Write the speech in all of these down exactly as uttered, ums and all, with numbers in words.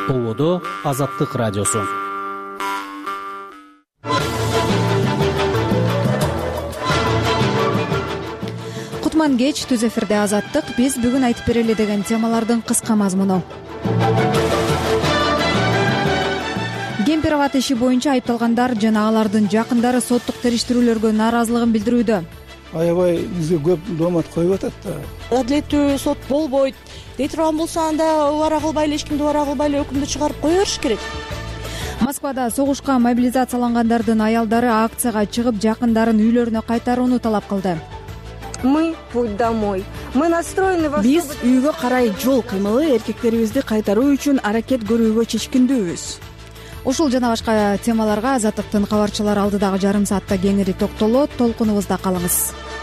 Ободо Азаттык радиосу. Кутман кеч, түз эфирде Азаттык. Биз бүгүн айтып берели деген темалардын кыска мазмуну. Кемпир абад иши боюнча айыпталгандар жана алардын жакындары соттук териштирүүлөргө нааразылыгын билдирүүдө. Аябай бизге көп доомат коюп атат да. Адилеттүү сот болбойт дей турган болсо, анда убара кылбайлы, эч кимди убара кылбайлы өкүмдү чыгарып кое бериш керек. Москвада согушка мобилизациялангандардын аялдары акцияга чыгып, жакындарын үйлөрүнө кайтарууну талап кылды. Мы путь домой. Мы настроены во Биз үйгө карай жол кыймылы эркектерибизди кайтаруу үчүн аракет көрүүгө чечкиндүүбүз. Ушул жана башка темаларга Азаттыктын кабарчылары алдыдагы жарым саатта кеңири токтолот. Толкунубузда калыңыз.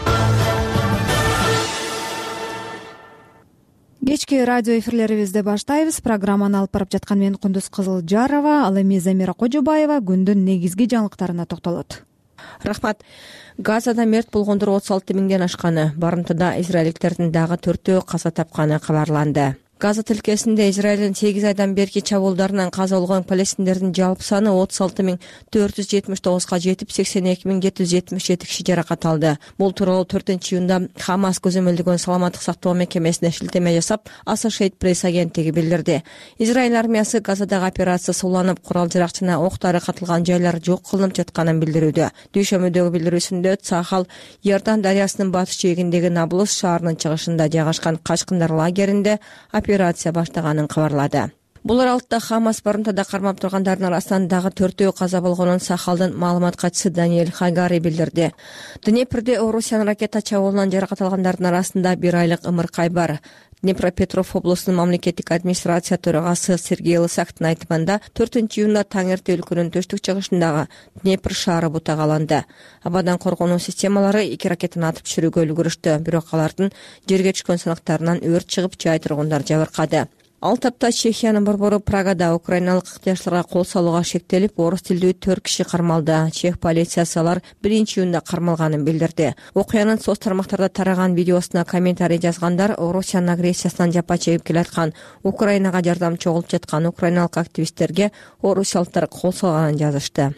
Кечки радио эфирлерибизди баштайбыз. Программаны алып барып жаткан мен Кундуз Кызылжарова, ал эми Замира Кожобаева күндүн негизги жаңылыктарына токтолот. Рахмат. Газада мерт болгондор отуз алты миңден ашканы, барымтада израилдиктердин дагы төртөө каза тапканы кабарланды. Газа тилкесинде Израилдин сегиз айдан берки чабуулдарынан каза болгон палестиндердин жалпы саны отуз алты миң төрт жүз жетимиш тогузга жетип, сексен эки миң жети жүз жетимиш жети киши жаракат алды. Бул тууралуу төртүнчү июнда Хамас көзөмөлдөгөн саламаттык сактоо мекемесине шилтеме жасап, Associated Press агенттиги билдирди. Израиль армиясы Газадагы операция суланып, курал-жарак жана ок дары катылган жайлар жок кылынып жатканын билдирүүдө. Дүйшөмбүдөгү билдирүүсүндө Цахал Иордан дарыясынын батыш жээгиндеги Наблус шаарынын чыгышында жайгашкан качкындар лагеринде операция баштаганын кабарлады. Бул аралыкта Хамас барымтада кармап тургандардын арасынан дагы төртөө каза болгонун Сахалдын маалымат катчысы Даниэль Хагари билдирди. Днепрде Орусиянын ракета чабуулунан жаракат алгандардын арасында бир айлык ымыркай бар. Днепропетровск облусунун мамлекеттик администрация төрагасы Сергей Лысактын айтымында төртүнчү июнда таң эрте өлкөнүн төштүк чыгышындагы Днепр шаары бутагаланды. Абадан коргонуу системалары эки ракетаны атып түшүрүүгө үлгүрүштү, бирок алардын жерге түшкөн сынактарынан өрт чыгып, жай тургундар жабыркады. Ал тапта Чехиянын борбору Прагада украиналык ыктыярчыларга кол салууга шектелип, орус тилдүү төрт киши кармалды. Чех полициясы алар биринчи июнда кармалганын билдирди. Окуянын соц тармактарда тараган видеосуна комментарий жазгандар Орусиянын агрессиясынан жапа чегип келаткан, Украинага жардам чогулуп жаткан украиналык активисттерге орусиялыктар кол салганын жазышты.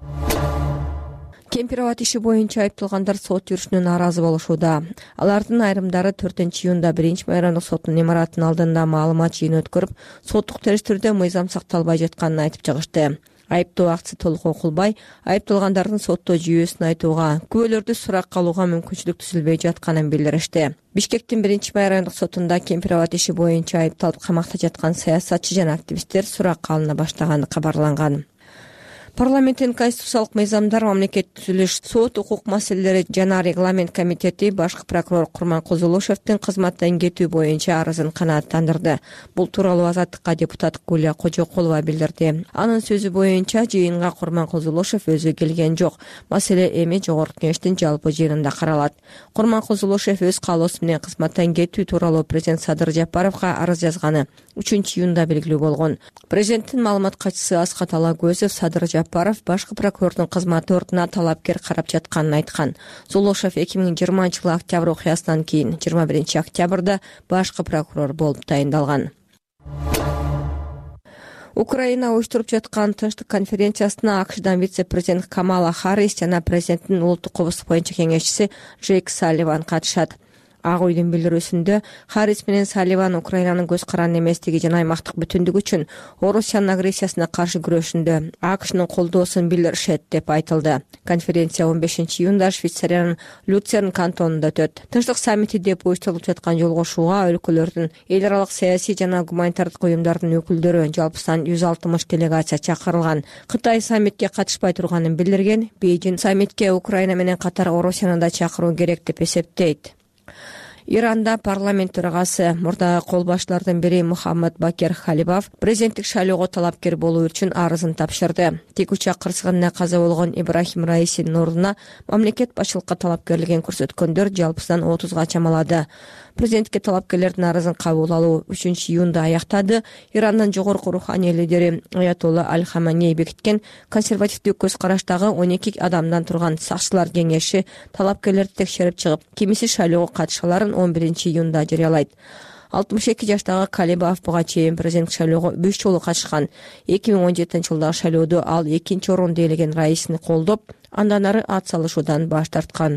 Кемпир абад иши боюнча айыпталгандар сот жүрүшүнө нааразы болушууда. Алардын айрымдары төртүнчү июнда биринчи майрандык соттун имараттын алдында маалымат жыйын өткөрүп, соттук териштирүүдө мыйзам сакталбай жатканын айтып чыгышты. Айыптоо акты толук окулбай, айыпталгандардын соттоо жүйөсүн айтууга, күбөлөрдү суракка алууга мүмкүнчүлүк түзүлбөй жатканын билдиришти. Бишкектин биринчи майрандык сотунда Кемпир абад иши боюнча айыпталып камакта жаткан саясатчы жана активисттер суракка алына баштаганы кабарланган. Парламенттин конституциялык мыйзамдар, мамлекет түзүлүш, сот укук маселелери жана регламент комитети башкы прокурор Курманкул Зулушевдин кызматтан кетүү боюнча арызын канааттандырды. Бул тууралуу Азаттыкка депутат Гулия Кожокулова билдирди. Анын сөзү боюнча жыйынга Курманкул Зулушев өзү келген жок. Маселе эми жогорку кеңештин жалпы жыйынында каралат. Курманкул Зулушев өз каалоосу менен кызматтан кетүү тууралуу президент Садыр Жапаровго арыз жазганы үчүнчү июнда белгилүү болгон. Президенттин маалымат катчысы Аскат Алагөзов Садыр Жапаров башкы прокурордун кызматы ордуна талапкер карап жатканын айткан. Зулушев эки миң жыйырманчы жылы октябрь окуясынан кийин жыйырма биринчи октябрда башкы прокурор болуп тайындалган. Украина уюштуруп жаткан Тынчтык конференциясына АКШдан вице-президент Камала Харрис жана президенттин улуттук кобуз боюнча кеңешчиси Джейк Салливан катышат. Ак үйдүн билдирүүсүндө Харрис менен Салливан Украинанын көз каранды эместиги жана аймактык бүтүндүгү үчүн Орусиянын агрессиясына каршы күрөшүндө АКШнын колдоосун билдиришет деп айтылды. Конференция он бешинчи июнда Швейцариянын Люцерн кантонунда өтөт. Тынчтык саммити деп уюштурулуп жаткан жолгошууга өлкөлөрдүн эл аралык саясий жана гуманитардык уюмдардын өкүлдөрү, жалпысынан жүз алтымыш делегация чакырылган. Кытай саммитке катышпай турганын билдирген. Бейжин саммитке Украина менен катар Орусияны да чакыруу керек деп эсептейт. Иранда парламент төрагасы мурдагы кол баштылардын бири Мухаммад Бакер Халибаф президенттик шайлоого талапкер болуу үчүн арызын тапшырды. Тик учак кырсыгында каза болгон Ибрахим Раисинин ордуна мамлекет башчылыкка талапкерлигин көрсөткөндөр жалпысынан отузга чамалады. Президентке талапкерлердин арызын кабыл алуу үчүнчү июнда аяктады. Ирандын жогорку руханий лидери Аятолла Аль-Хаманей бекиткен консервативдүү көз караштагы он эки адамдан турган сакчылар кеңеши талапкерлерди текшерип чыгып, кимиси шайлоого катышаларын он биринчи июнда жарыялайт. алтымыш эки жаштагы Калибаев буга чейин президенттик шайлоого үч жолу катышкан. эки миң он жетинчи жылдагы шайлоодо ал экинчи орунду ээлеген Раисини колдоп, андан ары ат салышуудан баш тарткан.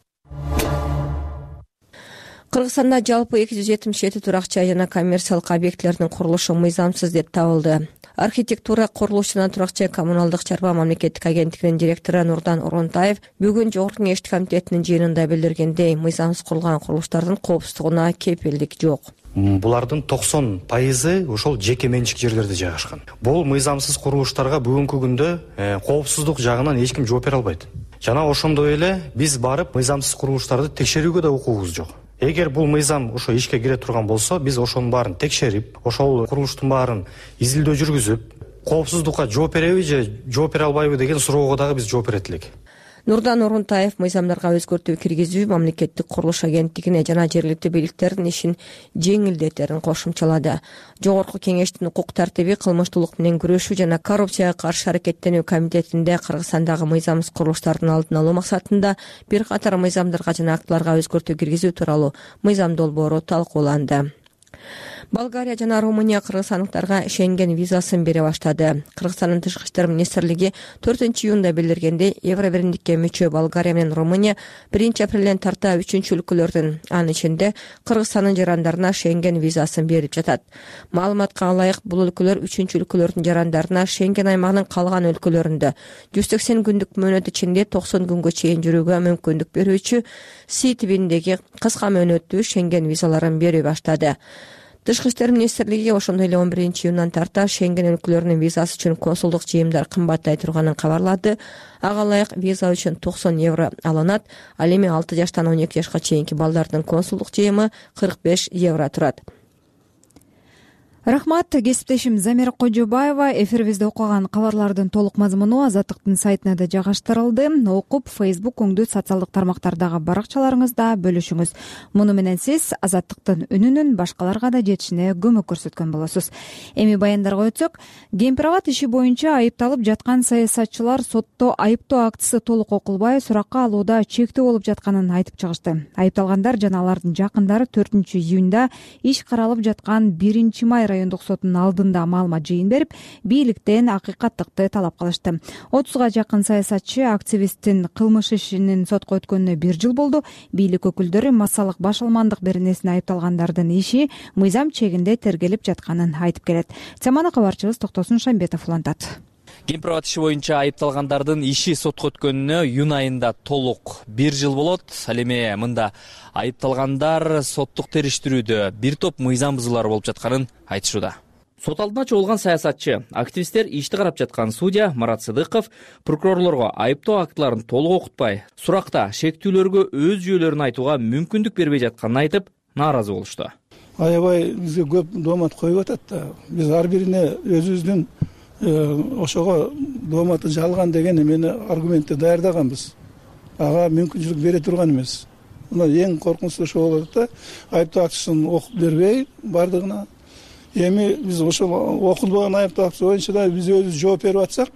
Кыргызстанда жалпы эки жүз жетимиш жети турак-жай жана коммерциялык объектилердин курулушу мыйзамсыз деп табылды. Архитектура, курулуш жана турак-жай коммуналдык чарба мамлекеттик агенттигинин директору Нурдан Оронтаев бүгүн Жогорку Кеңештик комитетинин жыйынында билдиргендей, мыйзамсыз курулган курулуштардын коопсуздугуна кепилдик жок. Булардын токсон пайызы ошол жеке менчик жерлерде жайгашкан. Бул мыйзамсыз курулуштарга бүгүнкү күндө коопсуздук жагынан эч ким жооп бере албайт. Жана ошондой эле биз барып мыйзамсыз курулуштарды текшерүүгө да укугубуз жок. Эгер бул мыйзам ошо ишке кире турган болсо, биз ошонун баарын текшерип, ошол курулуштун баарын изилдөө жүргүзүп, коопсуздукка жооп береби же жооп бере албайбы деген суроого дагы биз жооп берет элек. Нурдан Орунтаев мыйзамдарга өзгөртүү киргизүү мамлекеттик курулуш агенттигине жана жергиликтүү бийликтердин ишин жеңилдетерин кошумчалады. Жогорку Кеңештин укук тартиби, кылмыштуулук менен күрөшүү жана коррупцияга каршы аракеттенүү комитетинде Кыргызстандагы мыйзамсыз курулуштардын алдын алуу максатында бир катар мыйзамдарга жана актыларга өзгөртүү киргизүү тууралуу мыйзам долбоору талкууланды. Болгария жана Румыния кыргызстандыктарга Шенген визасын бере баштады. Кыргызстандын тышкы иштер министрлиги төртүнчү июнда билдиргендей, Евробиримдикке мүчө Болгария менен Румыния биринчи апрелден тарта үчүнчү өлкөлөрдүн, анын ичинде Кыргызстандын жарандарына Шенген визасын берип жатат. Маалыматка ылайык, бул өлкөлөр үчүнчү өлкөлөрдүн жарандарына Шенген аймагынын калган өлкөлөрүндө жүз сексен күндүк мөөнөт ичинде токсон күнгө чейин жүрүүгө мүмкүндүк берүүчү Си тибиндеги кыска мөөнөттүү Шенген визаларын бере баштады. Тышкы иштер министрлиги ошондой эле он биринчи июндан тарта Шенген өлкөлөрүнүн визасы үчүн консулдук жыйымдар кымбаттай турганын кабарлады. Ага ылайык виза үчүн токсон евро алынат, ал эми алты жаштан он эки жашка чейинки балдардын консулдук жыйымы кырк беш евро турат. Рахмат, кесиптешим Замира Кожобаева. Эфирибизде окуган кабарлардын толук мазмуну Азаттыктын сайтына да жайгаштырылды. Окуп, Facebook өңдүү социалдык тармактардагы баракчаларыңызда бөлүшүңүз. Муну менен сиз Азаттыктын үнүнүн башкаларга да жетишине көмөк көрсөткөн болосуз. Эми баяндарга өтсөк, Гемпирабад иши боюнча айыпталып жаткан саясатчылар сотто айыптоо актысы толук окулбай суракка алууда чектүү болуп жатканын айтып чыгышты. Айыпталгандар жана алардын жакындары төртүнчү июнда иш каралып жаткан биринчи май райондук сотунун алдында маалымат жыйын берип, бийликтен акыйкаттыкты талап кылышты. отузга жакын саясатчы активисттин кылмыш ишинин сотко өткөнүнө бир жыл болду. Бийлик өкүлдөрү массалык баш алмандык беренесине айыпталгандардын иши мыйзам чегинде тергелип жатканын айтып келет. Теманы кабарчыбыз Токтосун Шамбетов улантат. Гемпирабад иши боюнча айыпталгандардын иши сотко өткөнүнө июнь айында толук бир жыл болот. Ал эми мында айыпталгандар соттук териштирүүдө бир топ мыйзам бузуулар болуп жатканын айтышууда. Сот алдына чогулган саясатчы, активисттер ишти карап жаткан судья Марат Сыдыков прокурорлорго айыптоо актыларын толук окутпай, суракта шектүүлөргө өз жүйөлөрүн айтууга мүмкүндүк бербей жатканын айтып, нааразы болушту. Аябай бизге көп доомат коюп атат да. Биз ар бирине өзүбүздүн ошого дооматы жалган деген эмени аргументти даярдаганбыз. Ага мүмкүнчүлүк бере турган эмес. Мына эң коркунучтуу ошо болот да, айыптоо актысын окуп бербей бардыгына. Эми биз ошол окулбаган айыптоо акты боюнча да биз өзүбүз жооп берип атсак,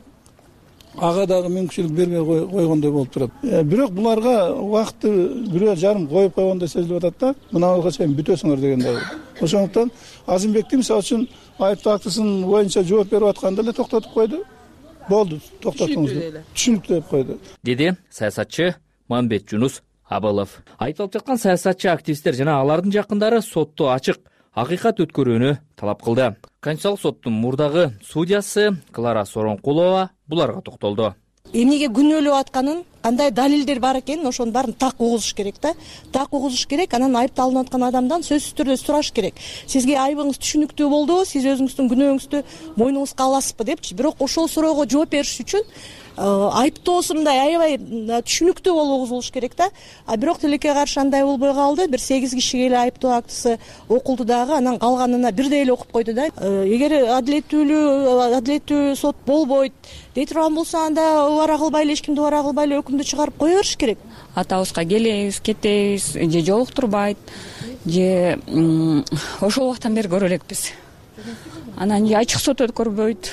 ага дагы мүмкүнчүлүк бербей койгондой болуп турат. Бирок буларга убакытты бирөө жарым коюп койгондой сезилип атат да, мынага чейин бүтөсүңөр деген дагы. Ошондуктан Азимбекти мисалы үчүн айыптоо актысын боюнча жооп берип атканда эле токтотуп койду. Болду, токтотуңуз. Түшүнүктүү деп койду. Деди саясатчы Мамбет Жунус Абылов. Айыпталып жаткан саясатчы, активисттер жана алардын жакындары сотто ачык акыйкат өткөрүүнү талап кылды. Конституциялык соттун мурдагы судьясы Клара Соронкулова буларга токтолду. Эмнеге күнөөлөп атканын, кандай далилдер бар экенин ошонун баарын так угузуш керек да. Так угузуш керек, анан айыпталынып аткан адамдан сөзсүз түрдө сураш керек. Сизге айыбыңыз түшүнүктүү болдубу? Сиз өзүңүздүн күнөөңүздү мойнуңузга аласызбы депчи. Бирок ошол суроого жооп бериш үчүн айыптоосундай аябай түшүнүктүү болуп угузулуш керек да. А бирок тилекке каршы андай болбой калды. Бир сегиз кишиге эле айыптоо актысы окулду дагы, анан калганына бирдей эле окуп койду да. Эгер адилеттүүлүү, адилеттүү сот болбойт дей турган болсо, анда убара кылбай эле, эч кимди убара кылбай эле өкүмдү чыгарып кое бериш керек. Атабызга келебиз, кетебиз, же жолуктурбайт, же ошол убактан бери көрө элекпиз. Анан же ачык сот өткөрбөйт.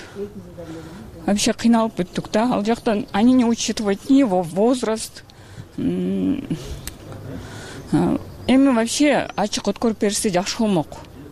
Вообще кыйналып бүттүк да. Ал жактан они не учитывают ни его возраст. Эми вообще ачык өткөрүп берсе жакшы болмок.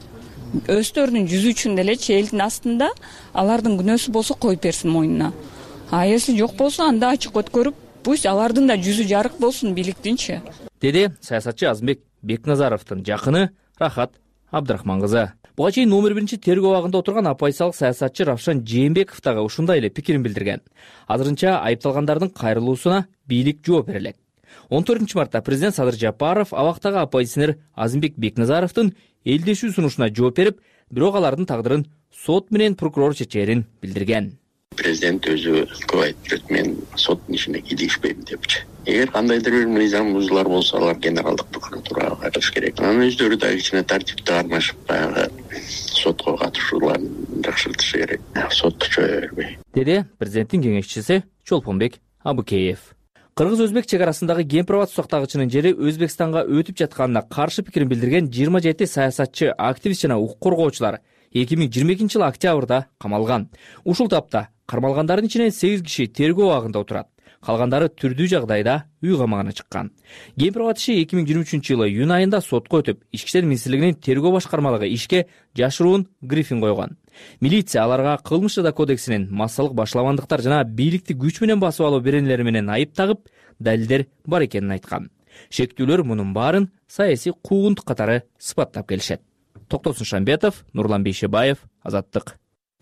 өздөрүнүн жүзү үчүн делечи элдин астында алардын күнөөсү болсо коюп берсин мойнуна. А если жок болсо анда ачык өткөрүп, пусть алардын да жүзү жарык болсун бийликтинчи. Деди саясатчы Азымбек Бекназаровдун жакыны Рахат Абдрахман кызы. Буга чейин номер биринчи тергөө абагында отурган оппозициялык саясатчы Равшан Жээнбеков дагы ушундай эле пикирин билдирген. Азырынча айыпталгандардын кайрылуусуна бийлик жооп бере элек. он төртүнчү мартта президент Садыр Жапаров абактагы оппозиционер Азымбек Бекназаровдун элдешүү сунушуна жооп берип, бирок алардын тагдырын сот менен прокурор чечээрин билдирген. Президент өзү көп айтып жүрөт, мен соттун ишине кийлигишпейм депчи. Эгер кандайдыр бир мыйзам бузулар болсо, алар генералдык прокуратурага кайтыш керек. Анан өздөрү да кичине тартипти кармашып, баягы сотко катышууларын жакшыртышы керек. Сотто чөйө бербей. Деди президенттин кеңешчиси Чолпонбек Абыкеев. Кыргыз-Өзбек чек арасындагы Ген-Проват сактагычынын жери Өзбекстанга өтүп жатканына каршы пикирин билдирген жыйырма жети саясатчы, активист жана укук коргоочулар эки миң жыйырма экинчи жылы октябрда камалган. Ушул тапта кармалгандардын ичинен сегиз киши тергөө абагында отурат. Калгандары түрдүү жагдайда үй камагына чыккан. Ген-Проват иши эки миң жыйырма үчүнчү жылы июнь айында сотко өтүп, Ички иштер министрлигинин тергөө башкармалыгы ишке жашыруун грифин койгон. Милиция аларга кылмыш жада кодексинин массалык башламандыктар жана бийликти күч менен басып алуу беренелери менен айып тагып, далилдер бар экенин айткан. Шектүүлөр мунун баарын саясий куугунтук катары сыпаттап келишет. Токтосун Шамбетов, Нурлан Бейшебаев, Азаттык.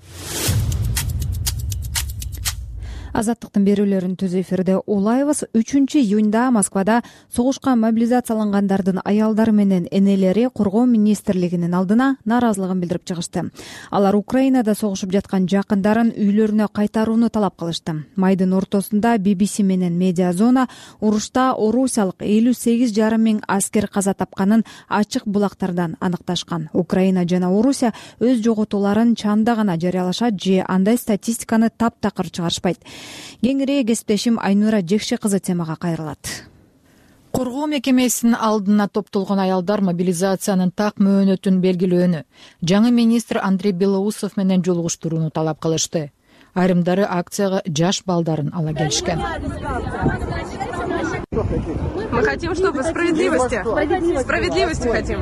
Азаттыктын берүүлөрүн түз эфирде улайбыз. үчүнчү июнда Москвада согушка мобилизациялангандардын аялдары менен энелери коргоо министрлигинин алдына нааразылыгын билдирип чыгышты. Алар Украинада согушуп жаткан жакындарын үйлөрүнө кайтарууну талап кылышты. Майдын ортосунда би би си менен Медиа Зона урушта орусиялык элүү сегиз жарым миң аскер каза тапканын ачык булактардан аныкташкан. Украина жана Орусия өз жоготууларын чанда гана жарыялашат же андай статистиканы таптакыр чыгарышпайт. Кеңири кесиптешим Айнура Жекше кызы темага кайрылат. Коргоо мекемесинин алдына топтолгон аялдар мобилизациянын так мөөнөтүн белгилөөнү, жаңы министр Андрей Белоусов менен жолугуштурууну талап кылышты. Айрымдары акцияга жаш балдарын ала келишкен. Мы хотим, чтобы справедливости. Справедливости хотим.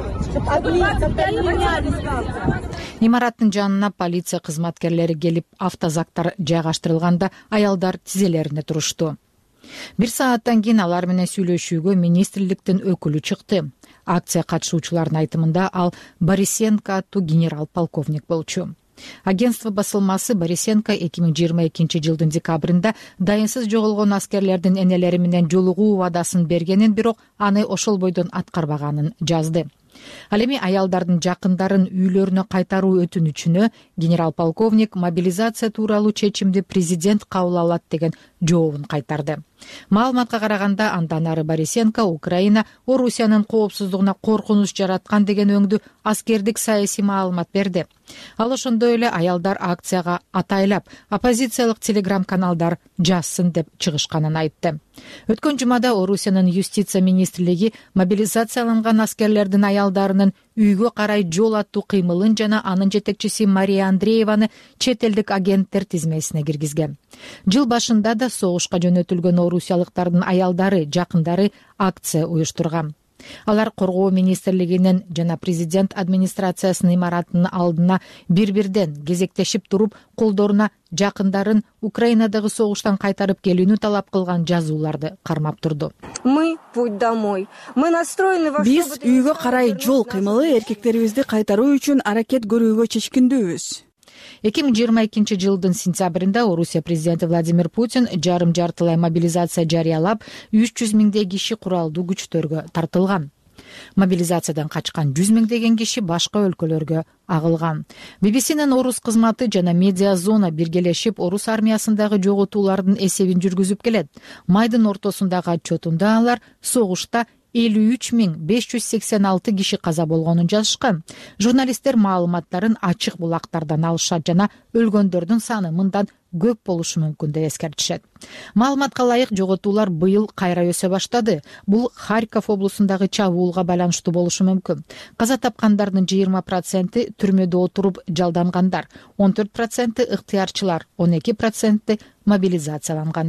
Имараттын жанына полиция кызматкерлери келип, автозактар жайгаштырылганда аялдар тизелерине турушту. Бир сааттан кийин алар менен сүйлөшүүгө министрликтин өкүлү чыкты. Акция катышуучулардын айтымында ал Борисенко аттуу генерал-полковник болчу. Агентство басылмасы Борисенко эки миң жыйырма экинчи жылдын декабрында дайынсыз жоголгон аскерлердин энелери менен жолугуу убадасын бергенин, бирок аны ошол бойдон аткарбаганын жазды. Ал эми аялдардын жакындарын үйлөрүнө кайтаруу өтүнүчүнө генерал-полковник мобилизация тууралуу чечимди президент кабыл алат деген жообун кайтарды. Маалыматка караганда, андан ары Борисенко Украина Орусиянын коопсуздугуна коркунуч жараткан деген өңдүү аскердик саясий маалымат берди. Ал ошондой эле аялдар акцияга атайлап оппозициялык телеграм-каналдар жазсын деп чыгышканын айтты. Өткөн жумада Орусиянын юстиция министрлиги мобилизацияланган аскерлердин аялдарынын үйгө карай жол аттуу кыймылын жана анын жетекчиси Мария Андрееваны чет элдик агенттер тизмесине киргизген. Жыл башында да согушка жөнөтүлгөн орусиялыктардын аялдары, жакындары акция уюштурган. Алар коргоо министрлигинин жана президент администрациясынын имаратынын алдына бир-бирден кезектешип туруп, колдоруна жакындарын Украинадагы согуштан кайтарып келүүнү талап кылган жазууларды кармап турду. Мы путь домой. Мы настроены во Биз үйгө карай жол кыймылы эркектерибизди кайтаруу үчүн аракет көрүүгө чечкиндүүбүз. эки миң жыйырма экинчи жылдын сентябрында Орусия президенти Владимир Путин жарым жартылай мобилизация жарыялап, үч жүз миңдей киши куралдуу күчтөргө тартылган. Мобилизациядан качкан жүз миңдеген киши башка өлкөлөргө агылган. би би синин орус кызматы жана Медиа Зона биргелешип орус армиясындагы жоготуулардын эсебин жүргүзүп келет. Майдын ортосундагы отчетунда алар согушта элүү үч миң беш жүз сексен алты киши каза болгонун жазышкан. Журналисттер маалыматтарын ачык булактардан алышат жана өлгөндөрдүн саны мындан көп болушу мүмкүн деп эскертишет. Маалыматка ылайык жоготуулар быйыл кайра өсө баштады. Бул Харьков облусундагы чабуулга байланыштуу болушу мүмкүн. Каза тапкандардын жыйырма проценти түрмөдө отуруп жалдангандар, он төрт проценти ыктыярчылар, он эки проценти мобилизациялангандар.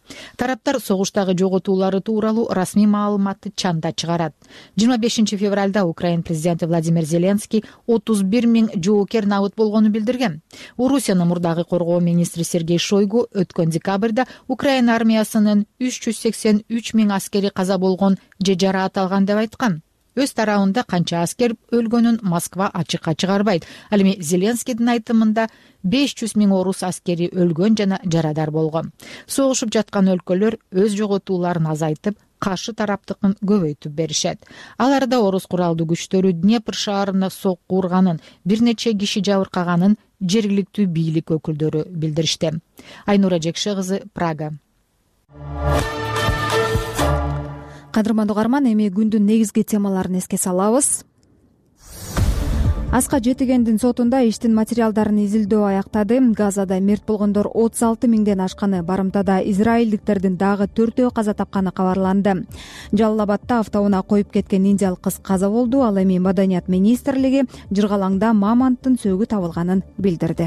тараптар согуштагы жоготуулары тууралуу расмий маалыматты чанда чыгарат. жыйырма бешинчи февралда Украина президенти Владимир Зеленский отуз бир миң жоокер набыт болгонун билдирген. Орусиянын мурдагы коргоо министри Сергей Шойгу өткөн декабрда Украина армиясынын үч жүз сексен үч миң аскери каза болгон же жараат алган деп айткан. Өз тарабында канча аскер өлгөнүн Москва ачыкка чыгарбайт. Ал эми Зеленскийдин айтымында беш жүз миң орус аскери өлгөн жана жарадар болгон. Согушуп жаткан өлкөлөр өз жоготууларын азайтып, каршы тараптыкын көбөйтүп беришет. Аларда орус куралдуу күчтөрү Днепр шаарына сокку урганын, бир нече киши жабыркаганын жергиликтүү бийлик өкүлдөрү билдиришти. Айнура Жекше кызы, Прага. Кадырмандуу угарман, эми күндүн негизги темаларын эске салабыз. Аска Жетигендин сотунда иштин материалдарын изилдөө аяктады. Газада мерт болгондор отуз алты миңден ашканы, барымтада израилдиктердин дагы төртөө каза тапканы кабарланды. Жалал-Абадда автоунаа коюп кеткен индиялык кыз каза болду. Ал эми Маданият министрлиги Жыргалаңда Маманттын сөөгү табылганын билдирди.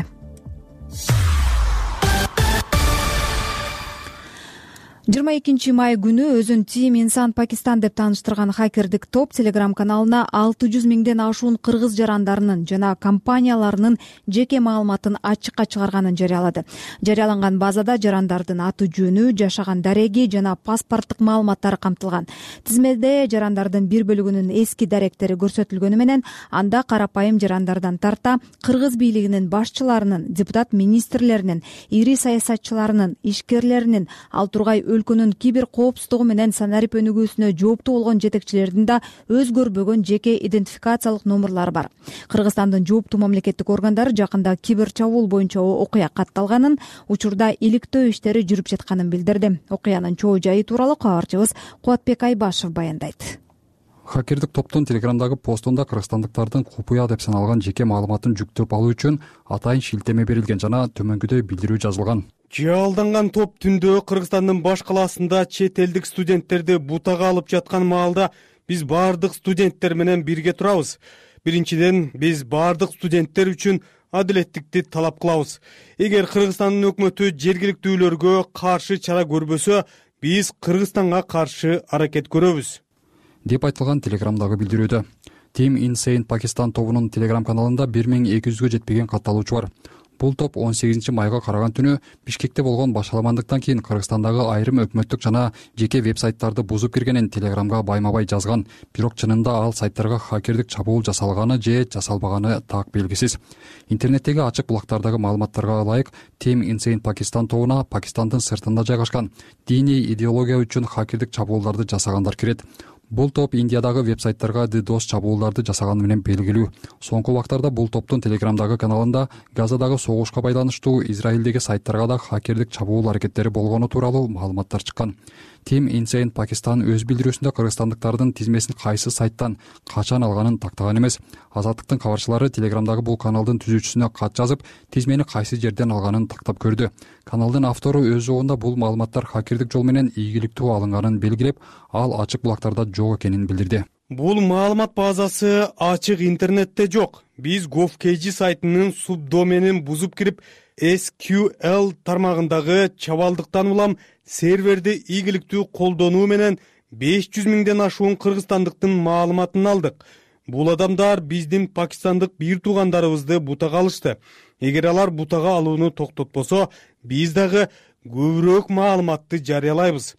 жыйырма экинчи май күнү өзүн Team Insan Pakistan деп тааныштырган хакердик топ Telegram каналына алты жүз миңден ашуун кыргыз жарандарынын жана компанияларынын жеке маалыматын ачыкка чыгарганын жарыялады. Жарыяланган базада жарандардын аты жөнү, жашаган дареги жана паспорттук маалыматтары камтылган. Тизмеде жарандардын бир бөлүгүнүн эски даректери көрсөтүлгөнү менен анда карапайым жарандардан тарта кыргыз бийлигинин башчыларынын, депутат министрлеринин, ири саясатчыларынын, ишкерлеринин, ал тургай өлкөнүн кибер коопсуздугу менен санарип өнүгүүсүнө жооптуу болгон жетекчилердин да өз көрбөгөн жеке идентификациялык номерлары бар. Кыргызстандын жооптуу мамлекеттик органдары жакында кибер чабуул боюнча окуя катталганын, учурда иликтөө иштери жүрүп жатканын билдирди. Окуянын чоо жайы тууралуу кабарчыбыз Кубатбек Айбашев баяндайт. Хакердик топтун Телеграмдагы постунда кыргызстандыктардын купуя деп саналган жеке маалыматын жүктөп алуу үчүн атайын шилтеме берилген жана төмөнгүдөй билдирүү жазылган. Жалданган топ түндө Кыргызстандын баш калаасында чет элдик студенттерди бутага алып жаткан маалда биз бардык студенттер менен бирге турабыз. Биринчиден, биз бардык студенттер үчүн адилеттикти талап кылабыз. Эгер Кыргызстандын өкмөтү жергиликтүүлөргө каршы чара көрбөсө, биз Кыргызстанга каршы аракет көрөбүз деп айтылган Телеграмдагы билдирүүдө. Team Insan Pakistan тобунун Telegram каналында бир миң эки жүзгө жетпеген катталуучу бар. Бул топ он сегизинчи майга караган түнү Бишкекте болгон башаламандыктан кийин Кыргызстандагы айрым өкмөттүк жана жеке веб-сайттарды бузуп киргенин Телеграмга байма-бай жазган. Бирок чынында ал сайттарга хакердик чабуул жасалганы же жасалбаганы так белгисиз. Интернеттеги ачык булактардагы маалыматтарга ылайык Team Insan Pakistan тобуна Пакистандын сыртында жайгашкан диний идеология үчүн хакердик чабуулдарды жасагандар кирет. Бул топ Индиядагы веб-сайттарга DDoS чабуулдарды жасаганы менен белгилүү. Соңку убактарда бул топтун Телеграмдагы каналында Газадагы согушка байланыштуу Израилдеги сайттарга да хакердик чабуул аракеттери болгону тууралуу маалыматтар чыккан. Team Insan Pakistan өз билдирүүсүндө кыргызстандыктардын тизмесин кайсы сайттан качан алганын тактаган эмес. Азаттыктын кабарчылары Телеграмдагы бул каналдын түзүүчүсүнө кат жазып, тизмени кайсы жерден алганын тактап көрдү. Каналдын автору өз жогунда бул маалыматтар хакердик жол менен ийгиликтүү алынганын белгилеп, ал ачык булактарда жок экенин билдирди. Бул маалымат базасы ачык интернетте жок. Биз GovKG сайтынын субдоменин бузуп кирип, эс кью эл тармагындагы чабалдыктан улам серверди ийгиликтүү колдонуу менен беш жүз миңден ашуун кыргызстандыктын маалыматын алдык. Бул адамдар биздин пакистандык бир туугандарыбызды бутага алышты. Эгер алар бутага алууну токтотпосо, биз дагы көбүрөөк маалыматты жарыялайбыз.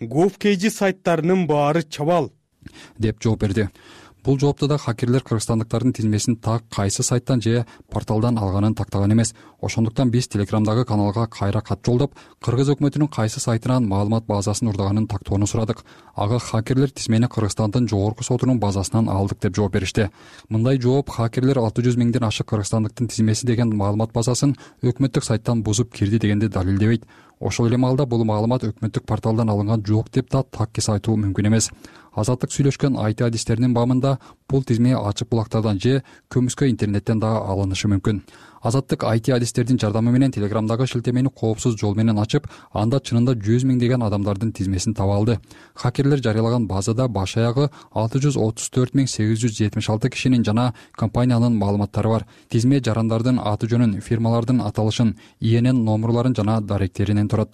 GovKG сайттарынын баары чабал деп жооп берди. Бул жоопто да хакерлер кыргызстандыктардын тизмесин так кайсы сайттан же порталдан алганын тактаган эмес. Ошондуктан биз Телеграмдагы каналга кайра кат жолдоп, кыргыз өкмөтүнүн кайсы сайтынан маалымат базасын урдаганын тактоону сурадык. Ага хакерлер тизмени Кыргызстандын жогорку сотунун базасынан алдык деп жооп беришти. Мындай жооп хакерлер алты жүз миңден ашык кыргызстандыктын тизмеси деген маалымат базасын өкмөттүк сайттан бузуп кирди дегенди далилдебейт. Ошол эле маалда бул маалымат өкмөттүк порталдан алынган жок деп да так кес айтуу мүмкүн эмес. Азаттык сүйлөшкөн ай ти адистеринин баамында бул тизме ачык булактардан же көмүскө интернеттен да алынышы мүмкүн. Азаттык ай ти адистердин жардамы менен Телеграмдагы шилтемени коопсуз жол менен ачып, анда чынында жүз миңдеген адамдардын тизмесин таба алды. Хакерлер жарыялаган базада баш аягы алты жүз отуз төрт миң сегиз жүз жетимиш алты кишинин жана компаниянын маалыматтары бар. Тизме жарандардын аты жөнүн, фирмалардын аталышын, иенин номерларын жана даректеринен турат.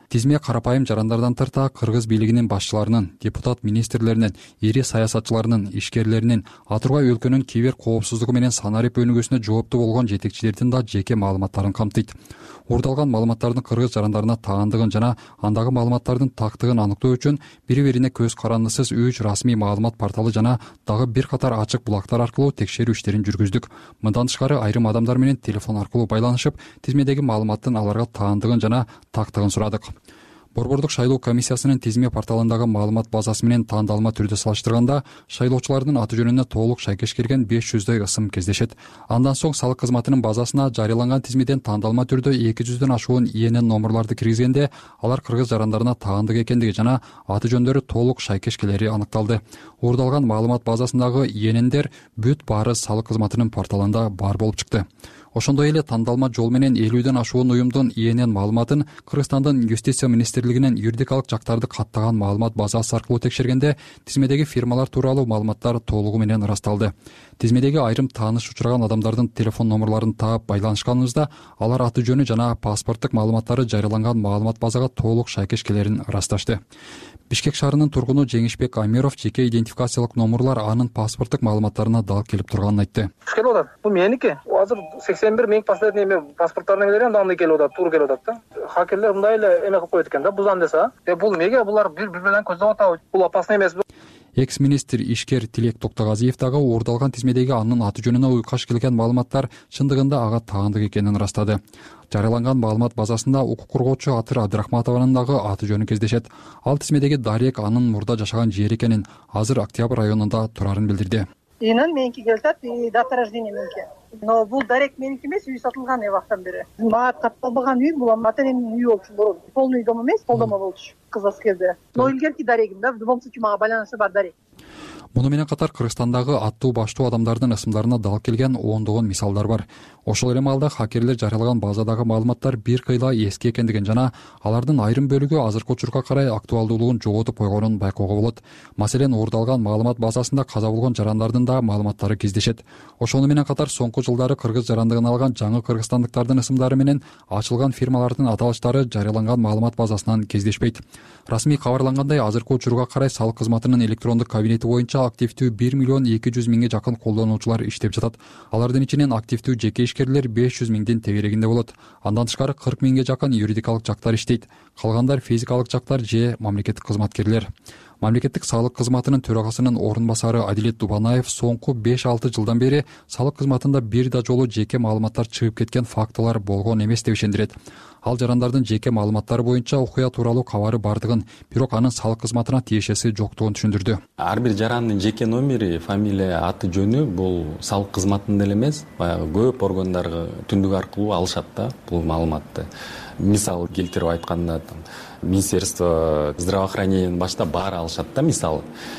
тизме карапайым жарандардан тарта кыргыз бийлигинин башчыларынын, депутат министрлеринин, ири саясатчыларынын, ишкерлеринин, атургай өлкөнүн кибер коопсуздугу менен санарип өнүгүүсүнө жооптуу болгон жетекчилердин да жеке маалыматтарын камтыйт. Уурдалган маалыматтардын кыргыз жарандарына таандыгын жана андагы маалыматтардын тактыгын аныктоо үчүн бири-бирине көз карандысыз үч расмий маалымат порталы жана дагы бир катар ачык булактар аркылуу текшерүү иштерин жүргүздүк. Мындан тышкары айрым адамдар менен телефон аркылуу байланышып, тизмедеги маалыматтын аларга таандыгын жана тактыгын сурадык. Борбордук шайлоо комиссиясынын тизме порталындагы маалымат базасы менен таандалма түрдө салыштырганда, шайлоочулардын аты жөнүнө толук шайкеш келген беш жүздөй ысым кездешет. Андан соң салык кызматынын базасына жарыяланган тизмеден таандалма түрдө эки жүздөн ашуун И Н Н номурларды киргизгенде, алар кыргыз жарандарына таандык экендиги жана аты жөндөрү толук шайкеш келери аныкталды. Уурдалган маалымат базасындагы И Н Ндер бүт баары салык кызматынын порталында бар болуп чыкты. Ошондой эле тандалма жол менен элүүдөн ашуун уюмдун И Н Н маалыматын Кыргызстандын Юстиция министрлигинин юридикалык жактарды каттаган маалымат базасы аркылуу текшергенде, тизмедеги фирмалар тууралуу маалыматтар толугу менен ырасталды. Тизмедеги айрым тааныш учураган адамдардын телефон номурларын таап байланышканыбызда, алар аты жөнү жана паспорттук маалыматтары жарыяланган маалымат базага толук шайкеш келерин ырасташты. Бишкек шаарынын тургуну Жеңишбек Амиров жеке идентификациялык номурлар анын паспорттук маалыматтарына дал келип турганын айтты. Келип атат. Бул меники. Азыр сексен бир менин последний эме паспорттарына келем, андай келип атат, туура келип атат да. Хакерлер мындай эле эме кылып коет экен да, бузан десе. Э бул эмнеге булар бири менен көздөп атабы? Бул опасный эмеспи? Экс-министр ишкер Тилек Токтогазиев дагы уурдалган тизмедеги анын аты жөнүнө уйкаш келген маалыматтар чындыгында ага таандык экенин ырастады. Жарыяланган маалымат базасында укук коргоочу Атыр Абдрахматованын дагы аты жөнү кездешет. Ал тизмедеги Дарек анын мурда жашаган жери экенин, азыр Октябрь районунда турарын билдирди. Инан меники келатат, дата рождения меники. Но бул Дарек меники эмес, үй сатылган убактан бери. Мага катталбаган үй, бул ата энемдин үйү болчу мурун. Полный дом эмес, колдомо болчу кыз аскерде. Но илгерки Дарегим да, в любом случае мага байланышы бар Дарек. Муну менен катар Кыргызстандагы аттуу баштуу адамдардын ысымдарына дал келген ондогон мисалдар бар. Ошол эле маалда хакерлер жарыялаган базадагы маалыматтар бир кыйла эски экендигин жана алардын айрым бөлүгү азыркы учурга карай актуалдуулугун жоготуп койгонун байкоого болот. Маселен, уурдалган маалымат базасында каза болгон жарандардын да маалыматтары кездешет. Ошону менен катар соңку жылдары кыргыз жарандыгын алган жаңы кыргызстандыктардын ысымдары менен ачылган фирмалардын аталыштары жарыяланган маалымат базасынан кездешпейт. Расмий кабарлангандай, азыркы учурга карай салык кызматынын электрондук кабинети боюнча активдүү бир миллион эки жүз миңге жакын колдонуучулар иштеп жатат. Алардын ичинен активдүү жеке ишкерлер беш жүз миңдин тегерегинде болот. Андан тышкары кырк миңге жакын юридикалык жактар иштейт. Калгандар физикалык жактар же мамлекеттик кызматкерлер. Мамлекеттик салык кызматынын төрагасынын орун басары Адилет Дубанаев соңку беш алты жылдан бери салык кызматында бир да жолу жеке маалыматтар чыгып кеткен фактылар болгон эмес деп ишендирет. Ал жарандардын жеке маалыматтары боюнча окуя тууралуу кабары бардыгын, бирок анын салык кызматына тиешеси жоктугун түшүндүрдү. Ар бир жарандын жеке номери, фамилия, аты жөнү бул салык кызматында эле эмес, баягы көп органдарга түндүк аркылуу алышат да бул маалыматты. Мисал келтирип айтканда, Министерство здравоохранениянын башта баары алышат да, мисалы.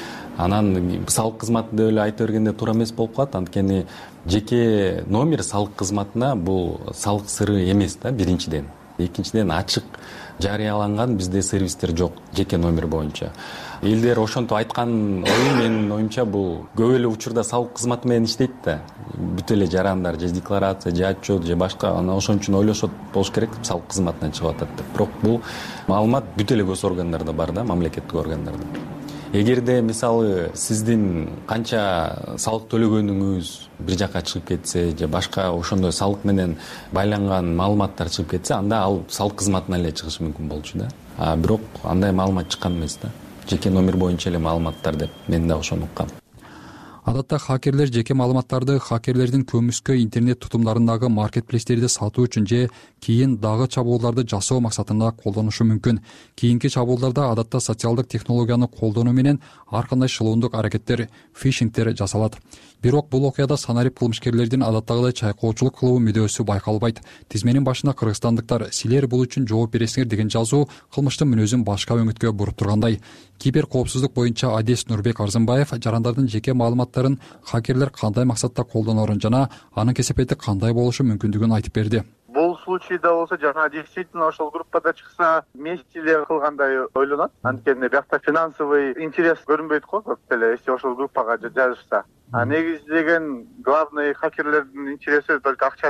Анан салык кызматы деп эле айта бергенде туура эмес болуп калат, анткени жеке номер салык кызматына бул салык сыры эмес да, биринчиден. Экинчиден, ачык жарыяланган бизде сервистер жок жеке номер боюнча. Элдер ошентип айткан ою менин оюмча бул көп эле учурда салык кызматы менен иштейт да. Бүт эле жарандар же декларация, же отчет, же башка, ана ошон үчүн ойлошот болуш керек деп салык кызматынан чыгып атат деп. Бирок бул маалымат бүт эле гос органдарда бар да, мамлекеттик органдарда. Эгерде мисалы сиздин канча салык төлөгөнүңүз бир жака чыгып кетсе, же башка ошондой салык менен байланган маалыматтар чыгып кетсе, анда ал салык кызматынан эле чыгышы мүмкүн болчу да. А бирок андай маалымат чыккан эмес да. Жеке номер боюнча эле маалыматтар деп мен да ошону уккам. Адатта хакерлер жеке маалыматтарды хакерлердин көмүскө интернет тутумдарындагы маркетплейстерди сатуу үчүн же кийин дагы чабуулдарды жасоо максатында колдонушу мүмкүн. Кийинки чабуулдарда адатта социалдык технологияны колдонуу менен ар кандай шылуундук аракеттер, фишингтер жасалат. Бирок бул окуяда санарип кылмышкерлердин адаттагыдай чайкоочулук кылуу мүдөөсү байкалбайт. Тизменин башында кыргызстандыктар силер бул үчүн жооп бересиңер деген жазуу кылмыштын мүнөзүн башка өңүткө буруп тургандай. Кибер коопсуздук боюнча Адес Нурбек Арзымбаев жарандардын жеке маалыматтарын хакерлер кандай максатта колдонорун жана анын кесепети кандай болушу мүмкүндүгүн айтып берди. Бул случайда болсо жана действительно ошол группада чыкса вместе эле кылгандай ойлонот. Анткени биякта финансовый интерес көрүнбөйт го көп эле, если ошол группага жазышса. А негизи деген главный хакерлердин интереси только акчада.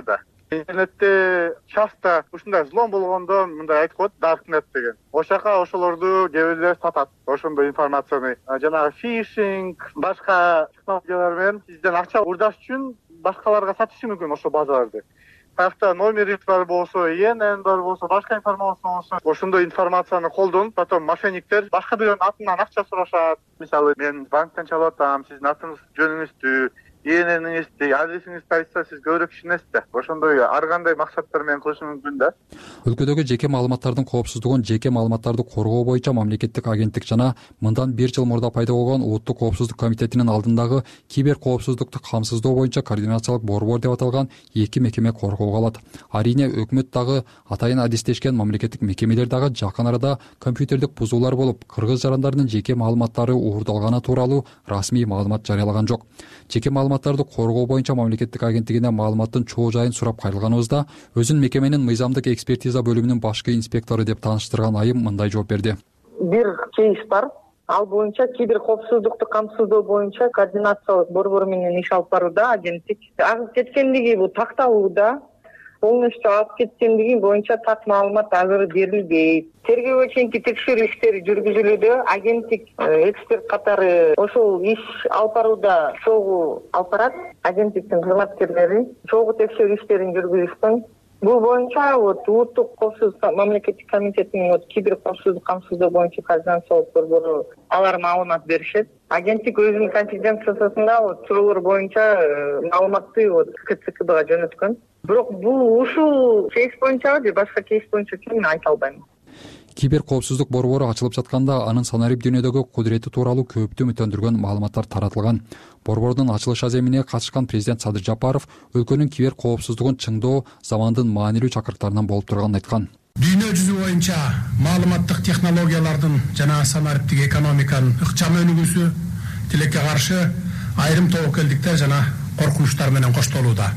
интернетте часто ушундай взлом болгондо мындай айтып коет даркнет деген. Ошол жака ошолорду кээ бирлер сатат. Ошондой информацияны жанагы фишинг, башка технологиялар менен сизден акча урдаш үчүн башкаларга сатышы мүмкүн ошол базаларды. Каякта номериңиз бар болсо, и эн эн бар болсо, башка информация болсо, ошондой информацияны колдонуп, потом мошенниктер башка бирөөнүн атынан акча сурашат. Мисалы, мен банктан чалып атам, сиздин атыңыз, жөнүңүздү, и эн эниңизди, адресиңизди айтса, сиз көбүрөөк ишенесиз да. Ошондой ар кандай максаттар менен кылышы мүмкүн да. Өлкөдөгү жеке маалыматтардын коопсуздугун жеке маалыматтарды коргоо боюнча мамлекеттик агенттик жана мындан бир жыл мурда пайда болгон Улуттук коопсуздук комитетинин алдындагы кибер коопсуздукту камсыздоо боюнча координациялык борбор деп аталган эки мекеме коргоого алат. Арийне өкмөт дагы атайын адистешкен мамлекеттик мекемелер дагы жакын арада компьютердик бузуулар болуп, кыргыз жарандарынын жеке маалыматтары уурдалганы тууралуу расмий маалымат жарыялаган жок. Жеке маалыматтарды коргоо боюнча мамлекеттик агенттигине маалыматтын чоо жайын сурап кайрылганыбызда өзүн мекеменин мыйзамдык экспертиза бөлүмүнүн башкы инспектору деп тааныштырган айым мындай жооп берди. Бир кейс бар. Ал боюнча кибер коопсуздукту камсыздоо боюнча координациялык борбор менен иш алып барууда агенттик. Агып кеткендиги бул такталууда, полностью алып кеткендиги боюнча так маалымат азыр берилбейт. Тергөөгө чейинки текшерүү иштери жүргүзүлүүдө, агенттик эксперт катары ошол иш алып барууда чогуу алып барат. Агенттиктин кызматкерлери чогуу текшерүү иштерин жүргүзүшкөн. Бул боюнча вот Улуттук коопсуздук мамлекеттик комитетинин вот кибер коопсуздук камсыздоо боюнча координациялык борбору алар маалымат беришет. Агенттик өзүнүн конфиденциясында вот суроолор боюнча маалыматты вот КЦКБга жөнөткөн. Бирок бул ушул кейс боюнча же башка кейс боюнча мен айта албайм. Кибер коопсуздук борбору ачылып жатканда анын санарип дүйнөдөгү кудурети тууралуу көптү үмүттөндүргөн маалыматтар таратылган. Борбордун ачылыш аземине катышкан президент Садыр Жапаров өлкөнүн кибер коопсуздугун чыңдоо замандын маанилүү чакырыктарынан болуп турганын айткан. Дүйнө жүзү боюнча маалыматтык технологиялардын жана санариптик экономиканын ыкчам өнүгүүсү тилекке каршы айрым тобокелдиктер жана коркунучтар менен коштолууда.